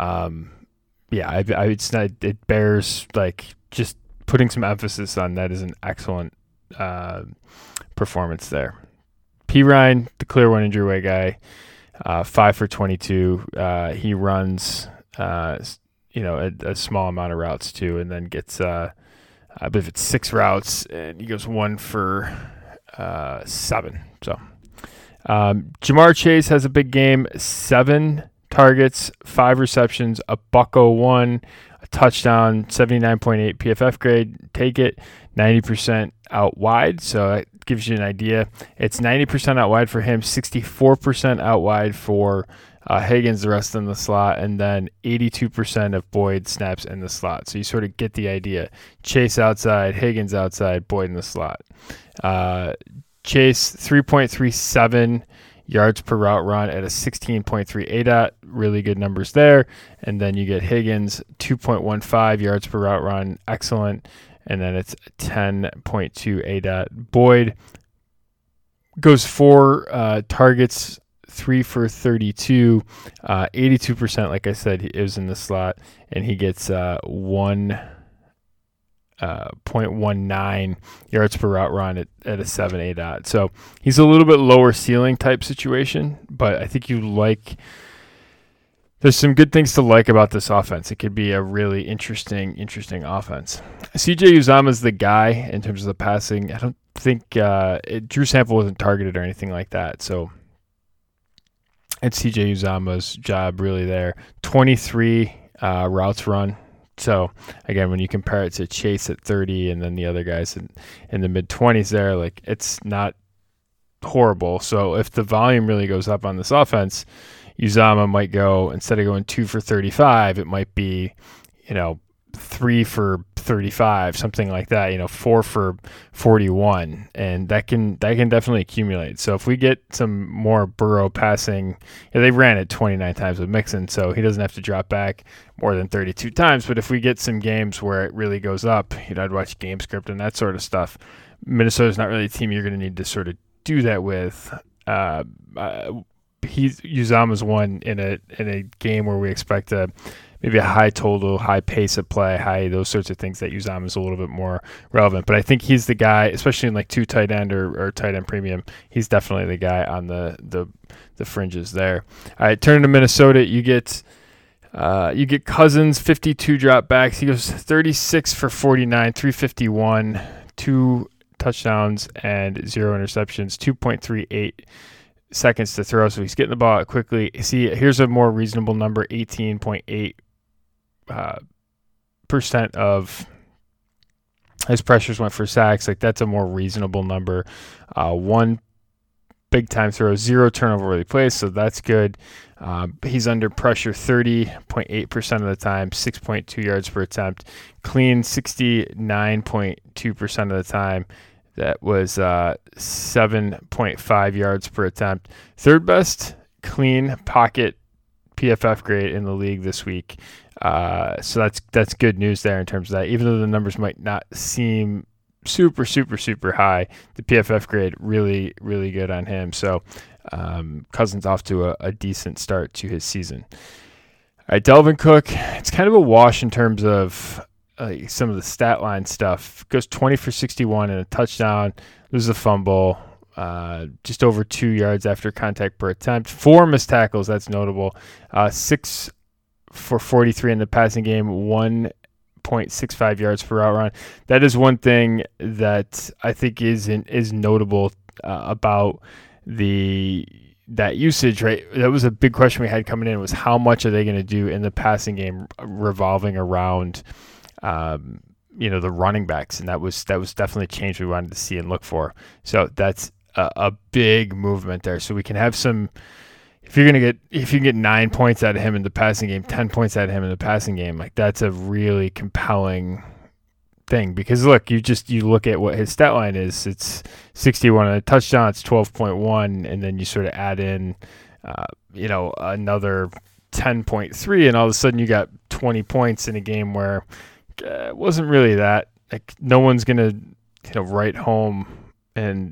it bears like just putting some emphasis on that is an excellent performance there. P. Ryan, the clear one injury away guy. 5 for 22. He runs a small amount of routes too, and then gets I believe it's 6 routes, and he goes 1 for 7. So Jamar Chase has a big game, 7 targets, 5 receptions, a $101, a touchdown, 79.8 PFF grade. Take it, 90% out wide. So that gives you an idea. It's 90% out wide for him, 64% out wide for Higgins, the rest in the slot, and then 82% of Boyd snaps in the slot. So you sort of get the idea. Chase outside, Higgins outside, Boyd in the slot. Chase, 3.37 yards per route run at a 16.3 ADOT. Really good numbers there. And then you get Higgins, 2.15 yards per route run. Excellent. And then it's 10.2 ADOT. Boyd goes 4 targets, 3 for 32, 82%. Like I said, he is in the slot, and he gets 1.19 yards per route run at a 7 ADOT. So he's a little bit lower ceiling type situation, but I think there's some good things to like about this offense. It could be a really interesting offense. CJ Uzomah's the guy in terms of the passing. I don't think Drew Sample wasn't targeted or anything like that. So it's CJ Uzomah's job really there. 23 routes run. So again, when you compare it to Chase at 30 and then the other guys in the mid-20s there, like, it's not horrible. So if the volume really goes up on this offense, Uzomah might go, instead of going 2 for 35, it might be, 3 for 35, something like that, 4 for 41, and that can definitely accumulate. So if we get some more Burrow passing, they ran it 29 times with Mixon, so he doesn't have to drop back more than 32 times. But if we get some games where it really goes up, I'd watch game script and that sort of stuff. Minnesota's not really a team you're going to need to sort of do that with. Uzomah's one in a game where we expect maybe a high total, high pace of play, those sorts of things, that Uzomah is a little bit more relevant. But I think he's the guy, especially in like 2 tight end or tight end premium. He's definitely the guy on the fringes there. All right, turning to Minnesota, you get Cousins, 52 dropbacks. He goes 36 for 49, 351, 2 touchdowns and 0 interceptions, 2.38 seconds to throw, so he's getting the ball out quickly. See, here's a more reasonable number, 18.8% of his pressures went for sacks. Like, that's a more reasonable number. 1 big time throw, 0 turnover worthy plays, so that's good. He's under pressure 30.8% of the time, 6.2 yards per attempt. Clean 69.2% of the time. That was 7.5 yards per attempt. Third best clean pocket PFF grade in the league this week. So that's good news there in terms of that. Even though the numbers might not seem super high, the PFF grade really, really good on him. So Cousins off to a decent start to his season. All right, Dalvin Cook, it's kind of a wash in terms of some of the stat line stuff. Goes 20 for 61 and a touchdown, loses a fumble, just over 2 yards after contact per attempt. 4 missed tackles, that's notable. 6 for 43 in the passing game, 1.65 yards per route run. That is one thing that I think is notable about that usage, right? That was a big question we had coming in, was how much are they going to do in the passing game revolving around the running backs, and that was definitely a change we wanted to see and look for. So that's a big movement there. So we can have some. If you can get 9 points out of him in the passing game, 10 points out of him in the passing game, like, that's a really compelling thing. Because look, you look at what his stat line is. It's 61 on a touchdown. It's 12.1, and then you sort of add in, another 10.3, and all of a sudden you got 20 points in a game where it wasn't really that. Like, no one's gonna write home and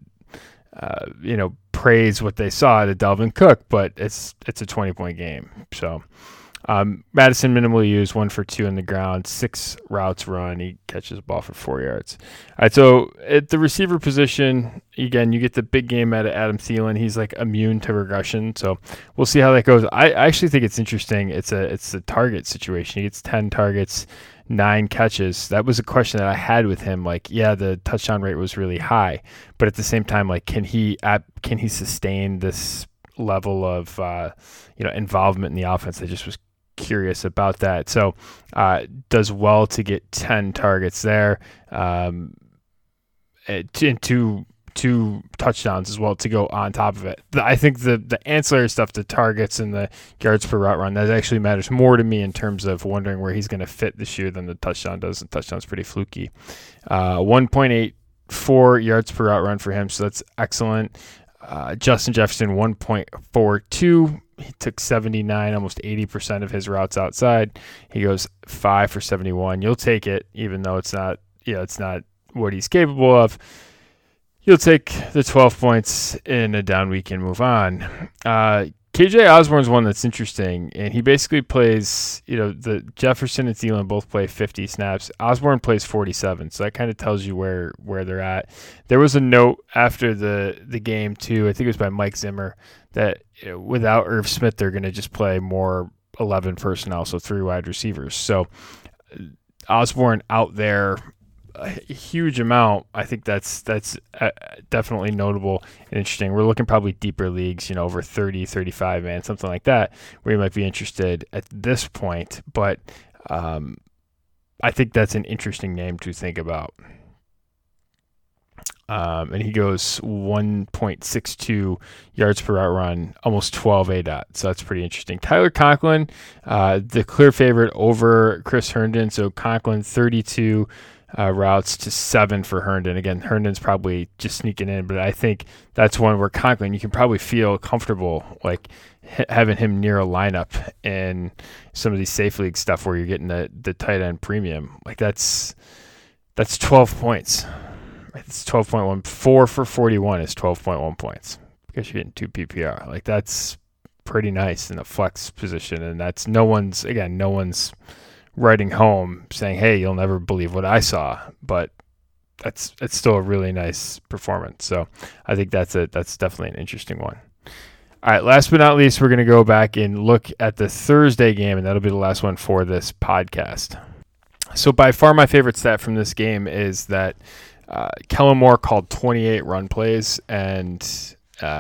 praise what they saw to Dalvin Cook, but it's a 20-point game. So Madison minimally used, 1 for 2 on the ground, 6 routes run. He catches the ball for 4 yards. All right, so at the receiver position, again, you get the big game out of Adam Thielen. He's like immune to regression, so we'll see how that goes. I actually think it's interesting. It's a target situation. He gets 10 targets, 9 catches. That was a question that I had with him. Like, yeah, the touchdown rate was really high, but at the same time, like, can he sustain this level of involvement in the offense? I just was curious about that. So does well to get 10 targets there, and two touchdowns as well to go on top of it. I think the ancillary stuff, the targets and the yards per route run, that actually matters more to me in terms of wondering where he's going to fit this year than the touchdown does. The touchdown's pretty fluky. 1.84 yards per route run for him, so that's excellent. Justin Jefferson, 1.42. He took 79, almost 80% of his routes outside. He goes 5 for 71. You'll take it, even though it's not what he's capable of. You'll take the 12 points in a down week and move on. KJ Osborne's one that's interesting, and he basically plays, the Jefferson and Thielen both play 50 snaps. Osborne plays 47, so that kind of tells you where they're at. There was a note after the game, too, I think it was by Mike Zimmer, that without Irv Smith, they're going to just play more 11 personnel, so 3 wide receivers. So Osborne out there a huge amount. I think that's definitely notable and interesting. We're looking probably deeper leagues, over 30, 35 man, something like that, where you might be interested at this point. But I think that's an interesting name to think about. And he goes 1.62 yards per route run, almost 12 ADOT. So that's pretty interesting. Tyler Conklin, the clear favorite over Chris Herndon. So Conklin 32 routes to 7 for Herndon. Again, Herndon's probably just sneaking in, but I think that's one where Conklin, you can probably feel comfortable like having him near a lineup in some of these safe league stuff where you're getting the tight end premium. Like that's 12 points. It's 12.1. 4 for 41 is 12.1 points because you're getting 2 PPR. Like that's pretty nice in a flex position, and that's no one's writing home saying, hey, you'll never believe what I saw, but it's still a really nice performance. So I think that's definitely an interesting one. All right, last but not least, we're going to go back and look at the Thursday game, and that'll be the last one for this podcast. So by far my favorite stat from this game is that Kellen Moore called 28 run plays, and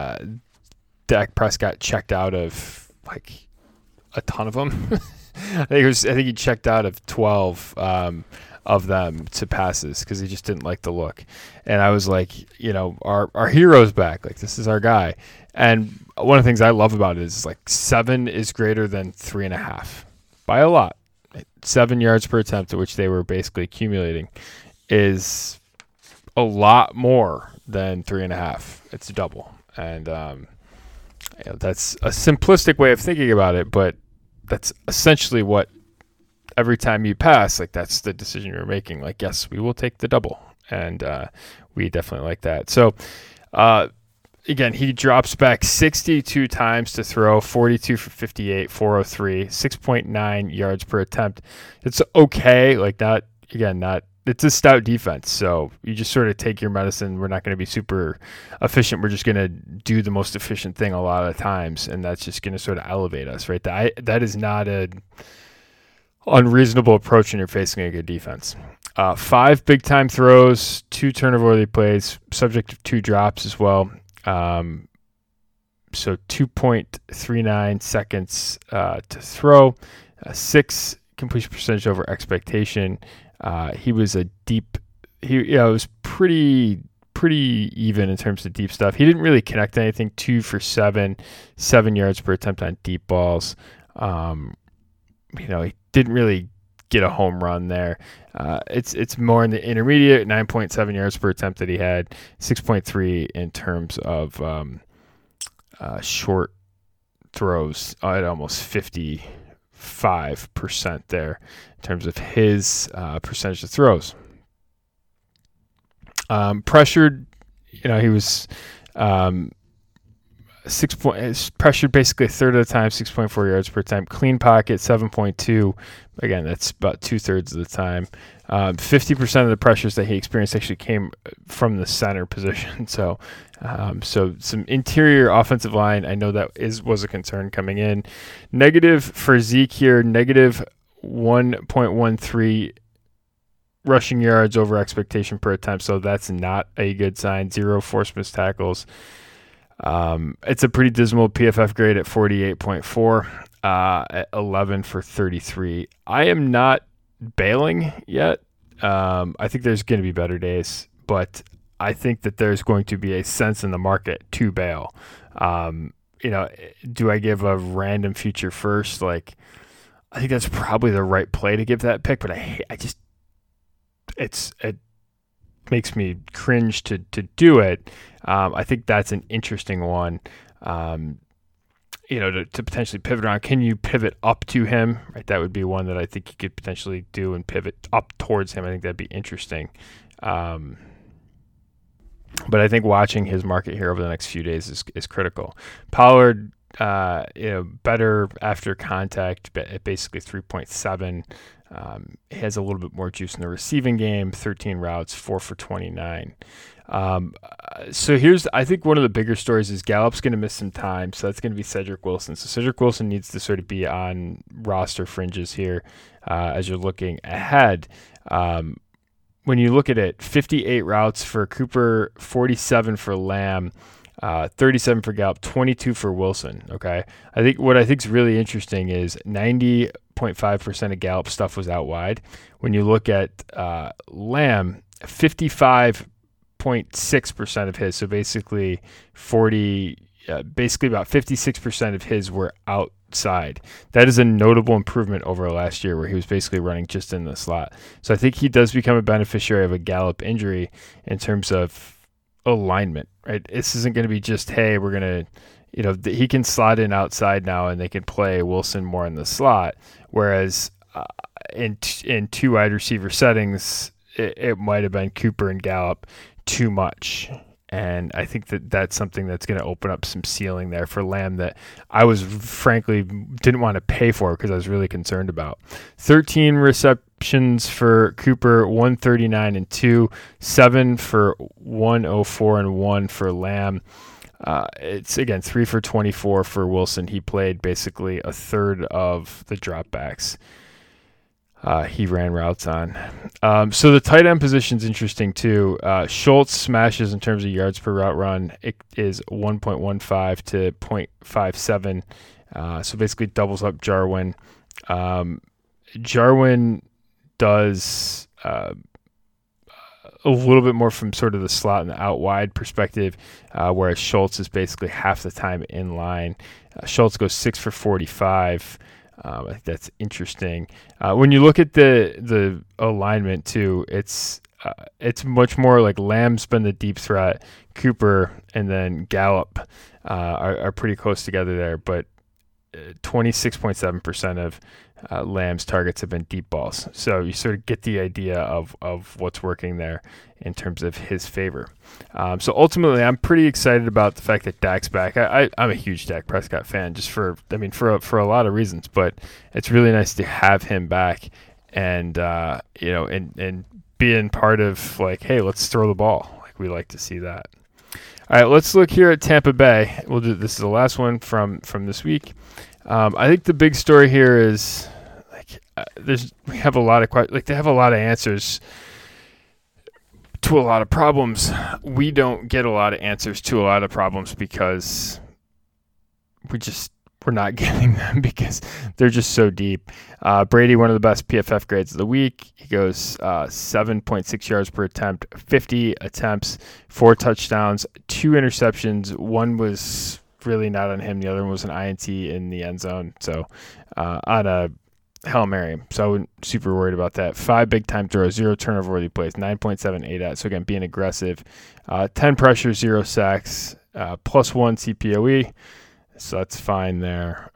Dak Prescott checked out of like a ton of them. I think he checked out of 12 of them to passes because he just didn't like the look. And I was like, our hero's back. Like, this is our guy. And one of the things I love about it is like 7 is greater than 3.5 by a lot. 7 yards per attempt, at which they were basically accumulating, is a lot more than 3.5. It's double. And that's a simplistic way of thinking about it, but that's essentially what every time you pass, like that's the decision you're making. Like, yes, we will take the double. And we definitely like that. So, again, he drops back 62 times to throw, 42 for 58, 403, 6.9 yards per attempt. It's okay. Like, it's a stout defense. So you just sort of take your medicine. We're not going to be super efficient. We're just going to do the most efficient thing a lot of times. And that's just going to sort of elevate us, right? That is not an unreasonable approach when you're facing a good defense. 5 big time throws, 2 turnover-worthy plays, subject to 2 drops as well. So 2.39 seconds to throw, 6 completion percentage over expectation. He was it was pretty even in terms of deep stuff. He didn't really connect anything. 2 for 7 yards per attempt on deep balls. He didn't really get a home run there. It's more in the intermediate, 9.7 yards per attempt that he had, 6.3 in terms of short throws at almost 55% there in terms of his percentage of throws. Pressured, he was It's pressured basically a third of the time, 6.4 yards per attempt. Clean pocket, 7.2. Again, that's about 2/3 of the time. 50% of the pressures that he experienced actually came from the center position. So some interior offensive line, I know that was a concern coming in. Negative for Zeke here, negative 1.13 rushing yards over expectation per attempt. So that's not a good sign. 0 forced missed tackles. It's a pretty dismal PFF grade at 48.4, at 11 for 33. I am not bailing yet. I think there's going to be better days, but I think that there's going to be a sense in the market to bail. Do I give a random future first? I think that's probably the right play to give that pick, but it makes me cringe to do it. I think that's an interesting one, to potentially pivot around. Can you pivot up to him? Right, that would be one that I think you could potentially do and pivot up towards him. I think that'd be interesting. But I think watching his market here over the next few days is critical. Pollard, better after contact at basically 3.7. He has a little bit more juice in the receiving game, 13 routes, 4 for 29. So I think one of the bigger stories is Gallup's going to miss some time, so that's going to be Cedric Wilson. So Cedric Wilson needs to sort of be on roster fringes here as you're looking ahead. When you look at it, 58 routes for Cooper, 47 for Lamb, 37 for Gallup, 22 for Wilson. Okay, I think what I think is really interesting is 90.5% of Gallup stuff was out wide. When you look at Lamb, 55.6% of his, so basically about 56% of his were outside. That is a notable improvement over last year where he was basically running just in the slot. So I think he does become a beneficiary of a Gallup injury in terms of alignment, right? This isn't going to be just, hey, we're going to, he can slot in outside now and they can play Wilson more in the slot. Whereas in two wide receiver settings, it might have been Cooper and Gallup too much. And I think that's something that's going to open up some ceiling there for Lamb that I was frankly didn't want to pay for because I was really concerned about. 13 receptions for Cooper, 139 and 2, 7 for 104 and 1 for Lamb. It's again 3 for 24 for Wilson. He played basically a third of the dropbacks he ran routes on. So the tight end position is interesting too. Schultz smashes in terms of yards per route run. It is 1.15 to 0.57. So basically doubles up Jarwin. Jarwin does a little bit more from sort of the slot and the out wide perspective, whereas Schultz is basically half the time in line. Schultz goes 6 for 45. I think that's interesting. When you look at the alignment too, it's much more like Lamb's been the deep threat. Cooper and then Gallup are pretty close together there, but 26.7% of Lamb's targets have been deep balls. So you sort of get the idea of what's working there in terms of his favor. So ultimately, I'm pretty excited about the fact that Dak's back. I'm a huge Dak Prescott fan, just for a lot of reasons. But it's really nice to have him back, and and being part of hey, let's throw the ball. We like to see that. All right, let's look here at Tampa Bay. This is the last one from this week. I think the big story here is we have a lot of they have a lot of answers to a lot of problems. We don't get a lot of answers to a lot of problems because we're not getting them because they're just so deep. Brady, one of the best PFF grades of the week. He goes 7.6 yards per attempt, 50 attempts, 4 touchdowns, 2 interceptions. One was really not on him. The other one was an INT in the end zone. So on a Hail Mary. So I wasn't super worried about that. 5 big time throws, 0 turnover worthy plays, 9.78 at. So again, being aggressive. 10 pressures, 0 sacks, +1 CPOE. So that's fine there.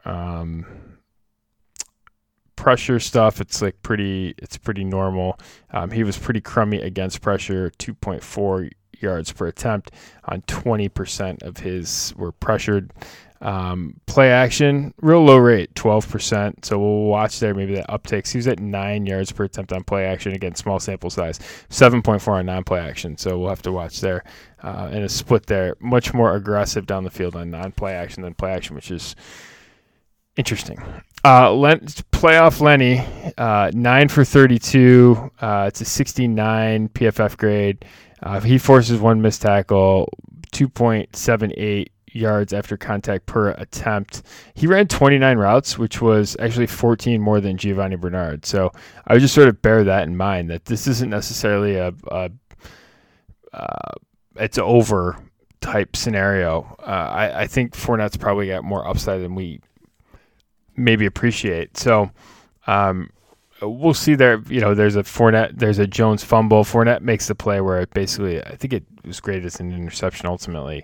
Pressure stuff, it's pretty normal. He was pretty crummy against pressure, 2.4 yards per attempt on 20% of his were pressured. Play action, real low rate, 12%. So we'll watch there. Maybe that uptakes. He was at 9 yards per attempt on play action. Again, small sample size, 7.4 on non-play action. So we'll have to watch there. And a split there, much more aggressive down the field on non-play action than play action, which is interesting. Playoff Lenny, 9 for 32. It's a 69 PFF grade. He forces one missed tackle, 2.78 yards after contact per attempt. He ran 29 routes, which was actually 14 more than Giovanni Bernard. So I would just sort of bear that in mind, that this isn't necessarily it's over type scenario. I think Fournette's probably got more upside than we maybe appreciate. So we'll see there. There's a Jones fumble. Fournette makes the play where it basically, I think it was graded as an interception ultimately.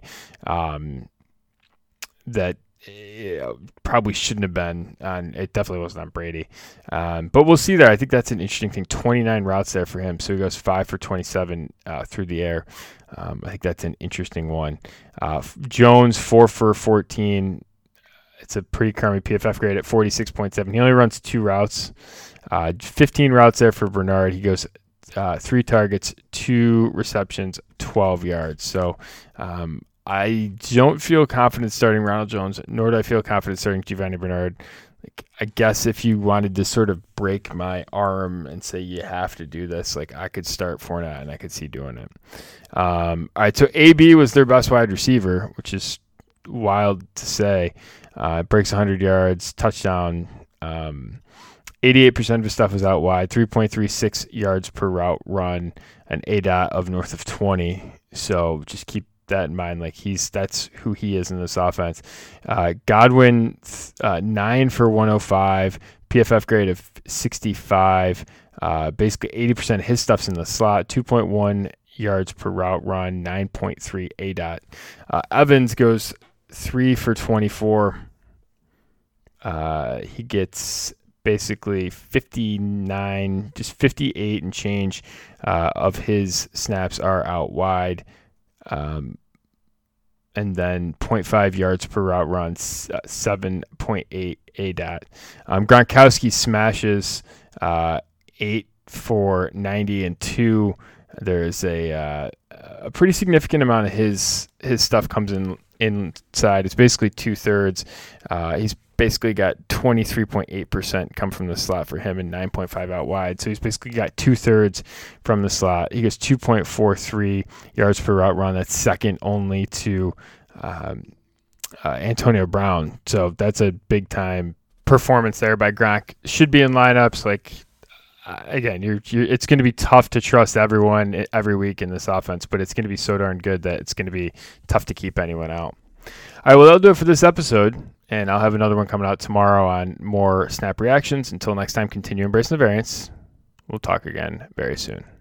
That probably shouldn't have been on. It definitely wasn't on Brady. But we'll see there. I think that's an interesting thing. 29 routes there for him. So he goes 5 for 27 through the air. I think that's an interesting one. Jones, 4 for 14. It's a pretty crummy PFF grade at 46.7. He only runs 2 routes. 15 routes there for Bernard. He goes 3 targets, 2 receptions, 12 yards. So I don't feel confident starting Ronald Jones, nor do I feel confident starting Giovanni Bernard. I guess if you wanted to sort of break my arm and say you have to do this, I could start Fournette and I could see doing it. All right, so AB was their best wide receiver, which is wild to say. Breaks 100 yards, touchdown. 88% of his stuff was out wide, 3.36 yards per route run, an ADOT of north of 20. So just keep that in mind. That's who he is in this offense. Godwin, 9 for 105, PFF grade of 65. Basically 80% of his stuff's in the slot, 2.1 yards per route run, 9.3 ADOT. Evans goes 3 for 24. He gets basically 59, just 58 and change of his snaps are out wide. And then 0.5 yards per route run, 7.8 ADOT. Gronkowski smashes 8 for 90 and 2. There's a pretty significant amount of his stuff comes inside. It's basically 2/3. He's basically got 23.8% come from the slot for him and 9.5 out wide. So he's basically got 2/3 from the slot. He gets 2.43 yards per route run. That's second only to Antonio Brown. So that's a big time performance there by Gronk. Should be in lineups. Again, it's going to be tough to trust everyone every week in this offense, but it's going to be so darn good that it's going to be tough to keep anyone out. All right, well, that'll do it for this episode, and I'll have another one coming out tomorrow on more snap reactions. Until next time, continue embracing the variance. We'll talk again very soon.